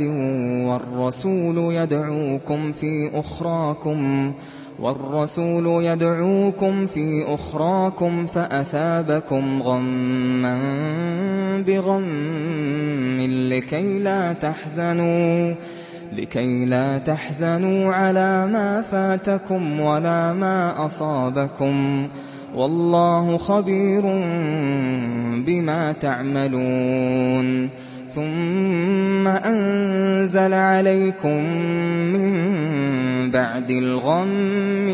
والرسول يدعوكم في أخراكم فأثابكم غما بغم لكي لا تحزنوا على ما فاتكم ولا ما أصابكم والله خبير بما تعملون ثم أنزل عليكم من بعد الغم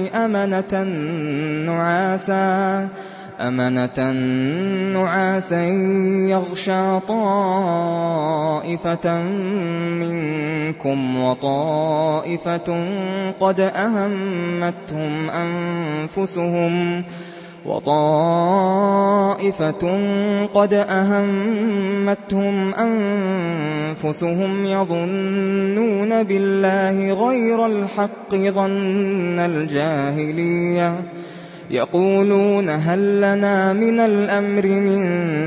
أمنة نعاسا يغشى طائفة منكم وطائفة قد أهمتهم أنفسهم يظنون بالله غير الحق ظن الجاهلية يقولون هل لنا من الأمر من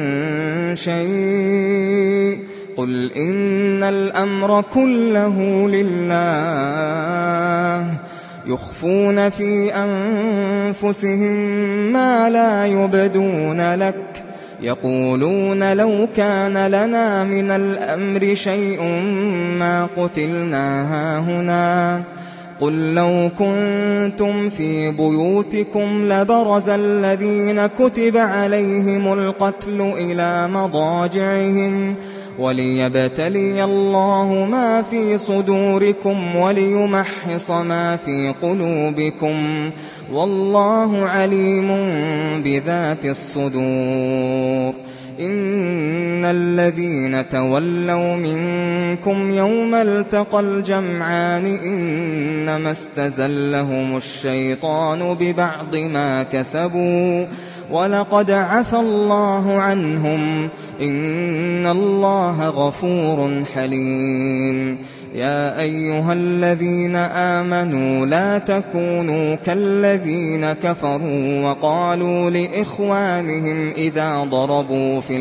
شيء قل إن الأمر كله لله يخفون في أنفسهم ما لا يبدون لك يقولون لو كان لنا من الأمر شيء ما قتلنا هاهنا قل لو كنتم في بيوتكم لبرز الذين كتب عليهم القتل إلى مضاجعهم وليبتلي الله ما في صدوركم وليمحص ما في قلوبكم والله عليم بذات الصدور إن الذين تولوا منكم يوم التقى الجمعان إنما استزلهم الشيطان ببعض ما كسبوا ولقد عفى الله عنهم إن الله غفور حليم يا أيها الذين آمنوا لا تكونوا كالذين كفروا وقالوا لإخوانهم إذا ضربوا في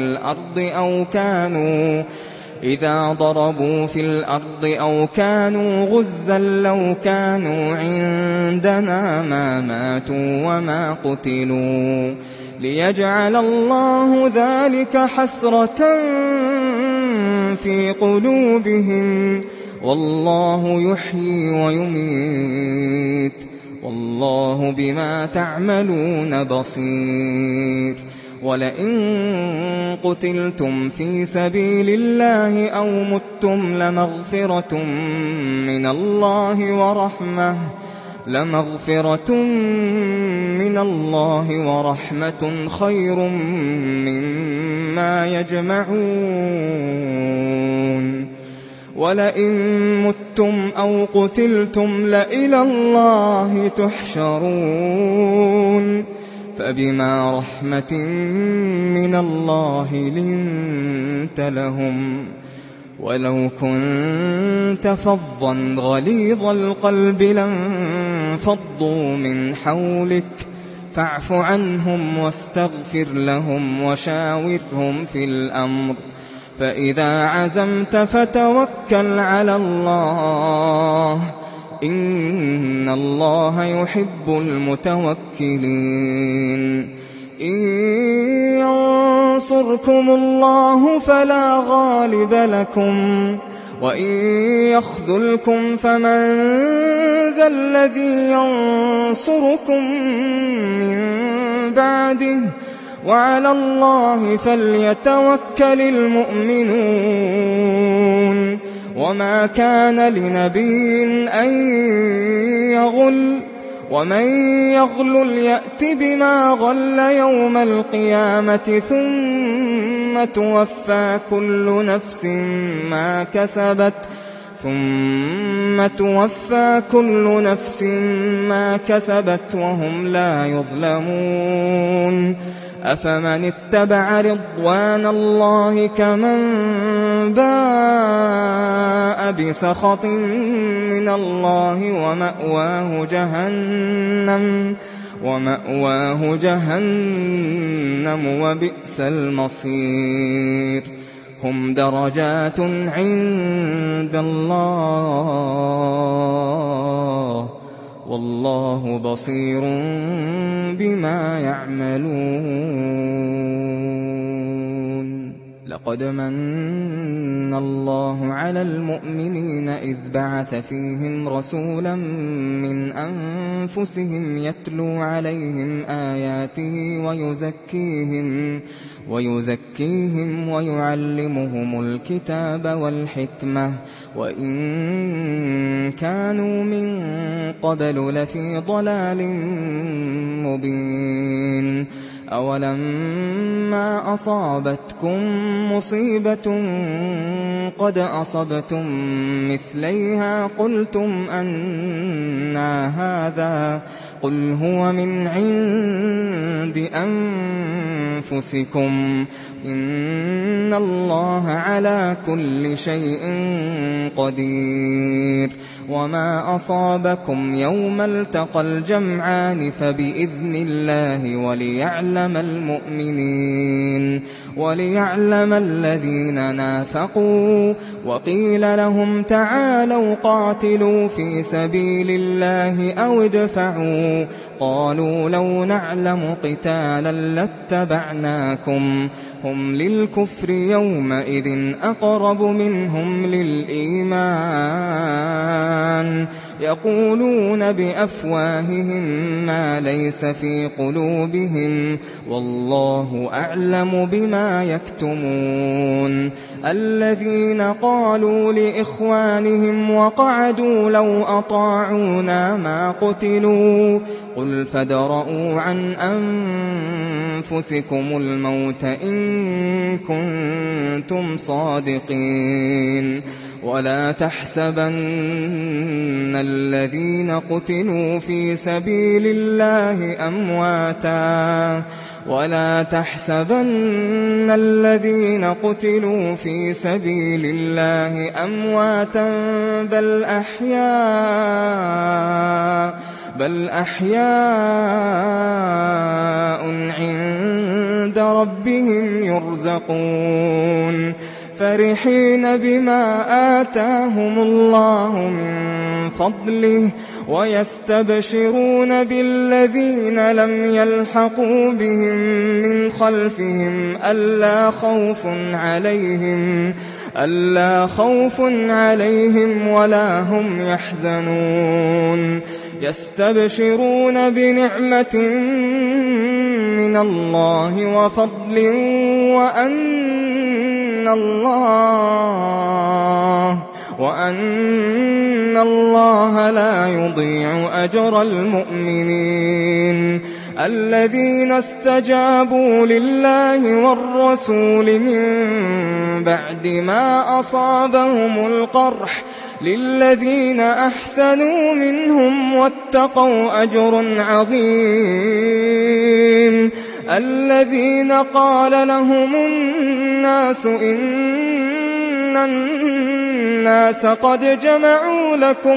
الأرض أو كانوا غزا لو كانوا عندنا ما ماتوا وما قتلوا ليجعل الله ذلك حسرة في قلوبهم والله يحيي ويميت والله بما تعملون بصير ولئن قتلتم في سبيل الله أو متم لمغفرة من الله ورحمة خير مما يجمعون ولئن متم أو قتلتم لإلى الله تحشرون فبما رحمة من الله لنت لهم ولو كنت فظا غليظ القلب لانفضوا من حولك فاعف عنهم واستغفر لهم وشاورهم في الأمر فإذا عزمت فتوكل على الله إن الله يحب المتوكلين إن ينصركم الله فلا غالب لكم وإن يخذلكم فمن ذا الذي ينصركم من بعده وعلى الله فليتوكل المؤمنون وما كان لنبي أن يغل ومن يغلل يأت بما غل يوم القيامة ثم توفى كل نفس ما كسبت وهم لا يظلمون أفمن اتبع رضوان الله كمن باء بسخط من الله ومأواه جهنم وبئس المصير هم درجات عند الله والله بصير بما يعملون لقد من الله على المؤمنين إذ بعث فيهم رسولا من أنفسهم يتلو عليهم آياته ويزكيهم ويعلمهم الكتاب والحكمة وإن كانوا من قبل لفي ضلال مبين أولما أصابتكم مصيبة قد أصبتم مثليها قلتم أنى هذا قل هو من عند أنفسكم إن الله على كل شيء قدير وما أصابكم يوم التقى الجمعان فبإذن الله وليعلم الذين نافقوا وقيل لهم تعالوا قاتلوا في سبيل الله أو ادفعوا قالوا لو نعلم قتالا لاتبعناكم هم للكفر يومئذ أقرب منهم للإيمان يقولون بأفواههم ما ليس في قلوبهم والله أعلم بما يكتمون الذين قالوا لإخوانهم وقعدوا لو أطاعونا ما قتلوا قل فادرءوا عن أنفسكم الموت إن كنتم صادقين ولا تحسبن الذين قتلوا في سبيل الله أمواتا بل أحياء عند ربهم يرزقون فرحين بما آتاهم الله من فضله ويستبشرون بالذين لم يلحقوا بهم من خلفهم ألا خوف عليهم ولا هم يحزنون يستبشرون بنعمة من الله وفضل وأن الله لا يضيع أجر المؤمنين الذين استجابوا لله والرسول من بعد ما أصابهم القرح للذين أحسنوا منهم واتقوا أجر عظيم الذين قال لهم الناس إن الناس قد جمعوا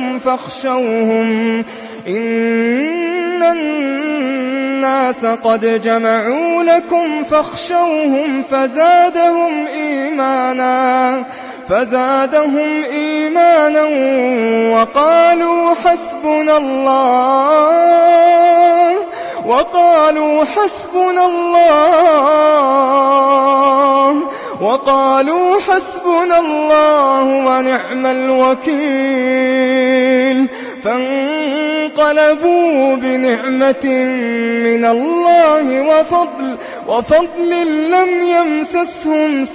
لكم فاخشوهم فزادهم إيمانا وقالوا حسبنا الله ونعم الوكيل فانقلبوا بنعمة من الله وفضل لم يمسسهم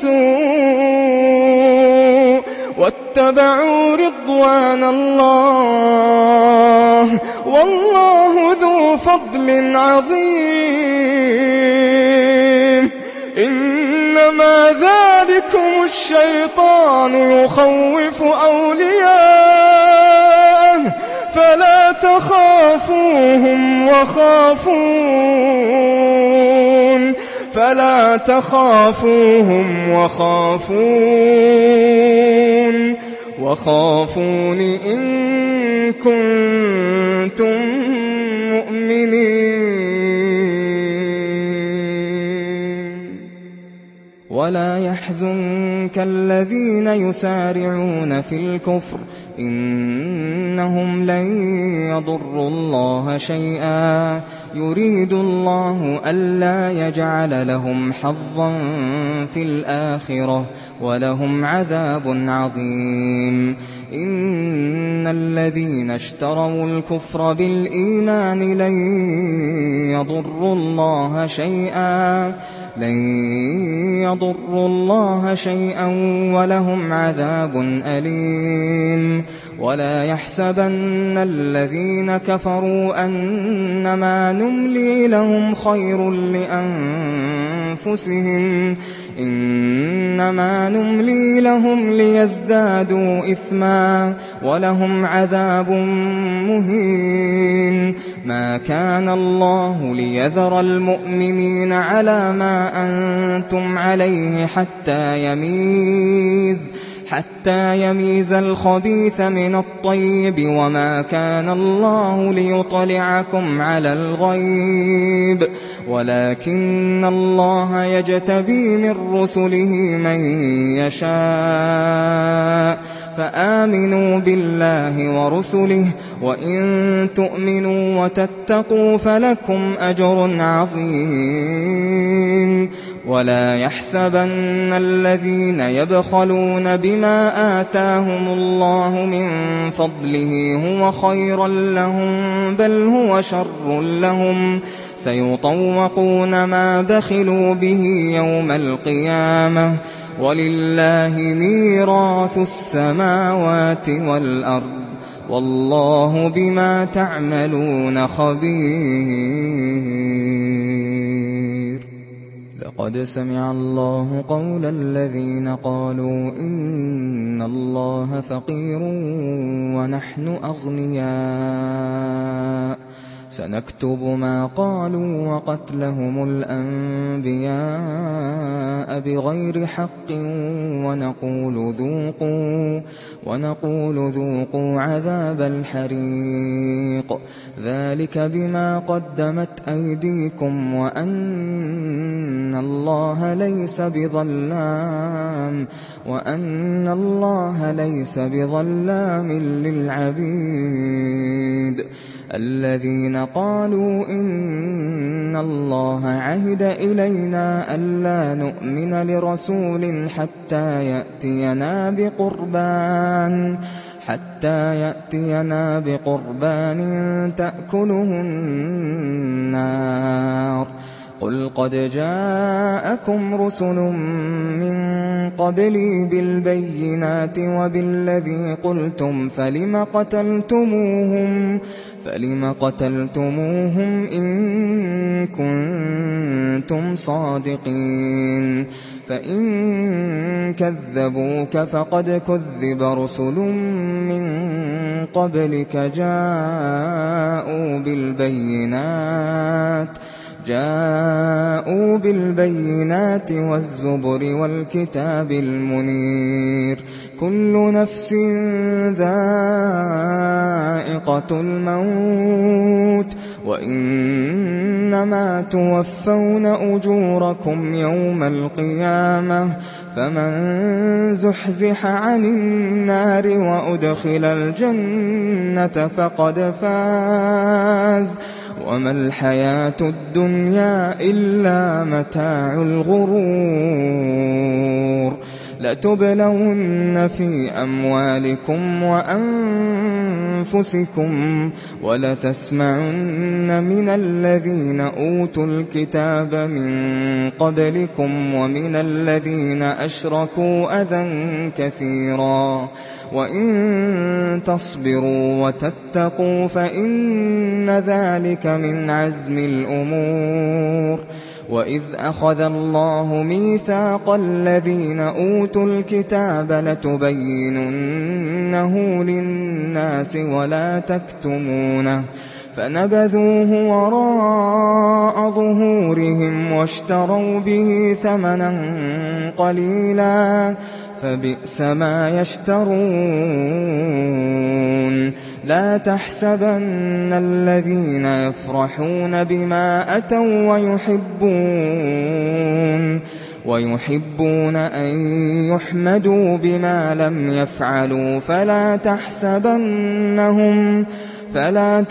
سوء واتبعوا رضوان الله والله ذو فضل عظيم. إنما ذلكم الشيطان يخوف أولياءه فلا تخافوهم وخافون إن كنتم مؤمنين. ولا يحزنك الذين يسارعون في الكفر إنهم لن يضروا الله شيئا يريد الله ألا يجعل لهم حظا في الآخرة ولهم عذاب عظيم. إن الذين اشتروا الكفر بالإيمان لن يضروا الله شيئا ولهم عذاب أليم. ولا يحسبن الذين كفروا أنما نملي لهم خير لأنفسهم إنما نملي لهم ليزدادوا إثما ولهم عذاب مهين. ما كان الله ليذر المؤمنين على ما أنتم عليه حتى يميز الخبيث من الطيب وما كان الله ليطلعكم على الغيب ولكن الله يجتبي من رسله من يشاء فآمنوا بالله ورسله وإن تؤمنوا وتتقوا فلكم أجر عظيم. ولا يحسبن الذين يبخلون بما آتاهم الله من فضله هو خيرا لهم بل هو شر لهم سيطوقون ما بخلوا به يوم القيامة ولله ميراث السماوات والأرض والله بما تعملون خبير. لقد سمع الله قول الذين قالوا إن الله فقير ونحن أغنياء سنكتب ما قالوا وقتلهم الأنبياء بغير حق ونقول ذوقوا عذاب الحريق ذلك بما قدمت أيديكم وأن الله ليس بظلام للعبيد. الذين قالوا إن الله عهد إلينا ألا نؤمن لرسول حتى يأتينا بقربان تأكله النار قل قد جاءكم رسل من قبلي بالبينات وبالذي قلتم فلم قتلتموهم إن كنتم صادقين. فإن كذبوك فقد كذب رسل من قبلك جاءوا بالبينات والزبر والكتاب المنير كل نفس ذائقة الموت وإنما توفون أجوركم يوم القيامة فمن زحزح عن النار وأدخل الجنة فقد فاز وما الحياة الدنيا إلا متاع الغرور. لتبلون في أموالكم وأنفسكم أنفسكم ولتسمعن من الذين أوتوا الكتاب من قبلكم ومن الذين أشركوا أذى كثيرا وإن تصبروا وتتقوا فإن ذلك من عزم الأمور. وإذ أخذ الله ميثاق الذين أوتوا الكتاب لتبيننه للناس ولا تكتمونه فنبذوه وراء ظهورهم واشتروا به ثمنا قليلا فبئس ما يشترون. لا تحسبن الذين يفرحون بما أتوا ويحبون أن يحمدوا بما لم يفعلوا فلا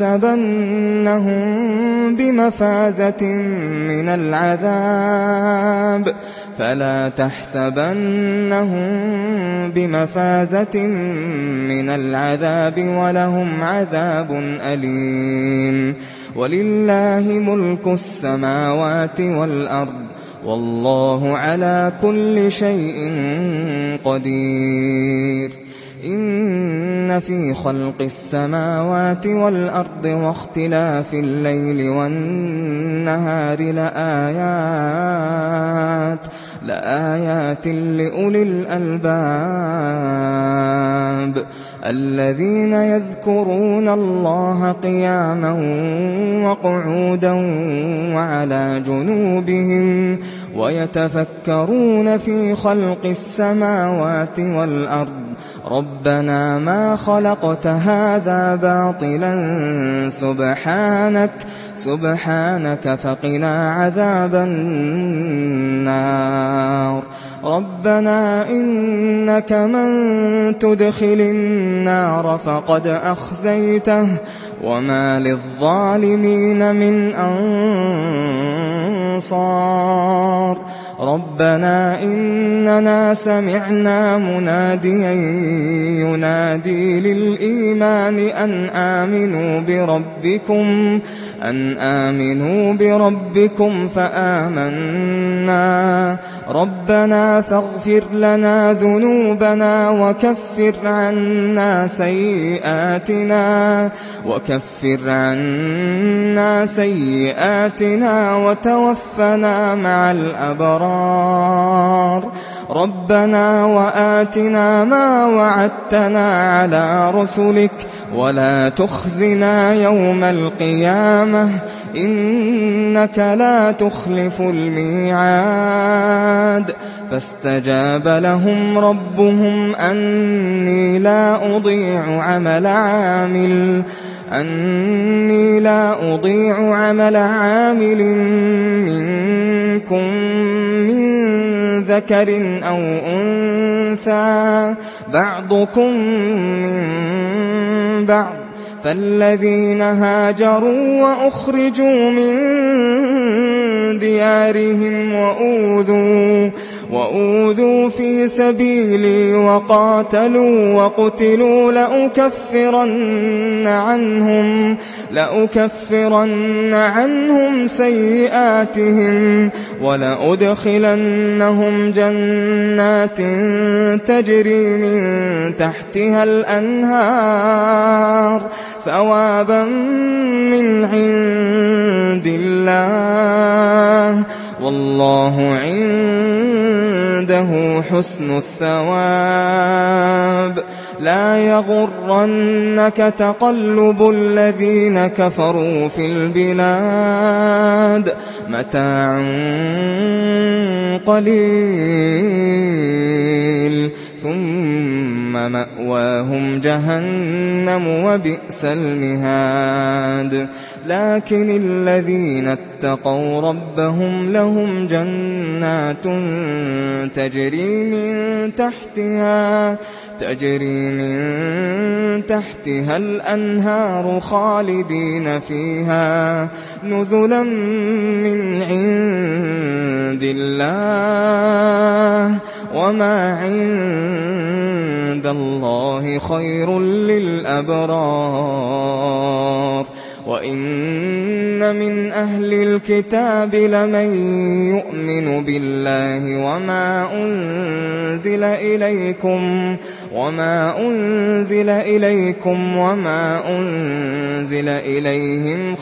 تحسبنهم بمفازة من العذاب ولهم عذاب أليم. ولله ملك السماوات والأرض والله على كل شيء قدير. إن في خلق السماوات والأرض واختلاف الليل والنهار لآيات لأولي الألباب الذين يذكرون الله قياما وقعودا وعلى جنوبهم ويتفكرون في خلق السماوات والأرض ربنا ما خلقت هذا باطلا سبحانك فقنا عذاب النار. ربنا إنك من تدخل النار فقد أخزيته وما للظالمين من أنصار. ربنا إننا سمعنا مناديا ينادي للإيمان أن آمنوا بربكم فآمنا. ربنا فاغفر لنا ذنوبنا وكفر عنا سيئاتنا وتوفنا مع الأبرار. ربنا وآتنا ما وعدتنا على رسلك ولا تخزنا يوم القيامة إنك لا تخلف الميعاد. فاستجاب لهم ربهم أني لا أضيع عمل عامل منكم من ذكر أو أنثى بعضكم من بعض. فالذين هاجروا وأخرجوا من ديارهم وأوذوا في سبيلي وقاتلوا وقتلوا لأكفرن عنهم سيئاتهم ولأدخلنهم جنات تجري من تحتها الأنهار ثوابا من عند الله والله عنده حسن الثواب. لا يغرنك تقلب الذين كفروا في البلاد متاع قليل ثم مأواهم جهنم وبئس المهاد. لكن الذين اتقوا ربهم لهم جنات تجري من تحتها الأنهار خالدين فيها نزلا من عند الله وما عند الله خير للأبرار وإن من أهل الكتاب لمن يؤمن بالله وما أنزل إليكم وما أنزل إليهم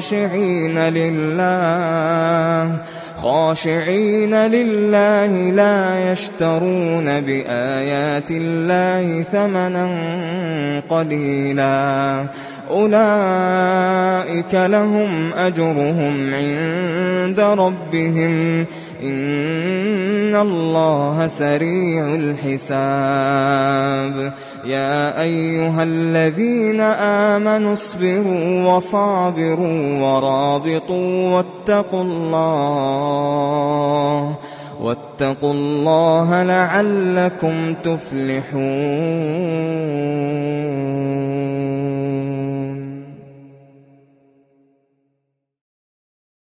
خاشعين لله لا يشترون بآيات الله ثمنا قليلا أولئك لهم أجرهم عند ربهم إن الله سريع الحساب يا أيها الذين آمنوا اصبروا وصابروا ورابطوا واتقوا الله لعلكم تفلحون.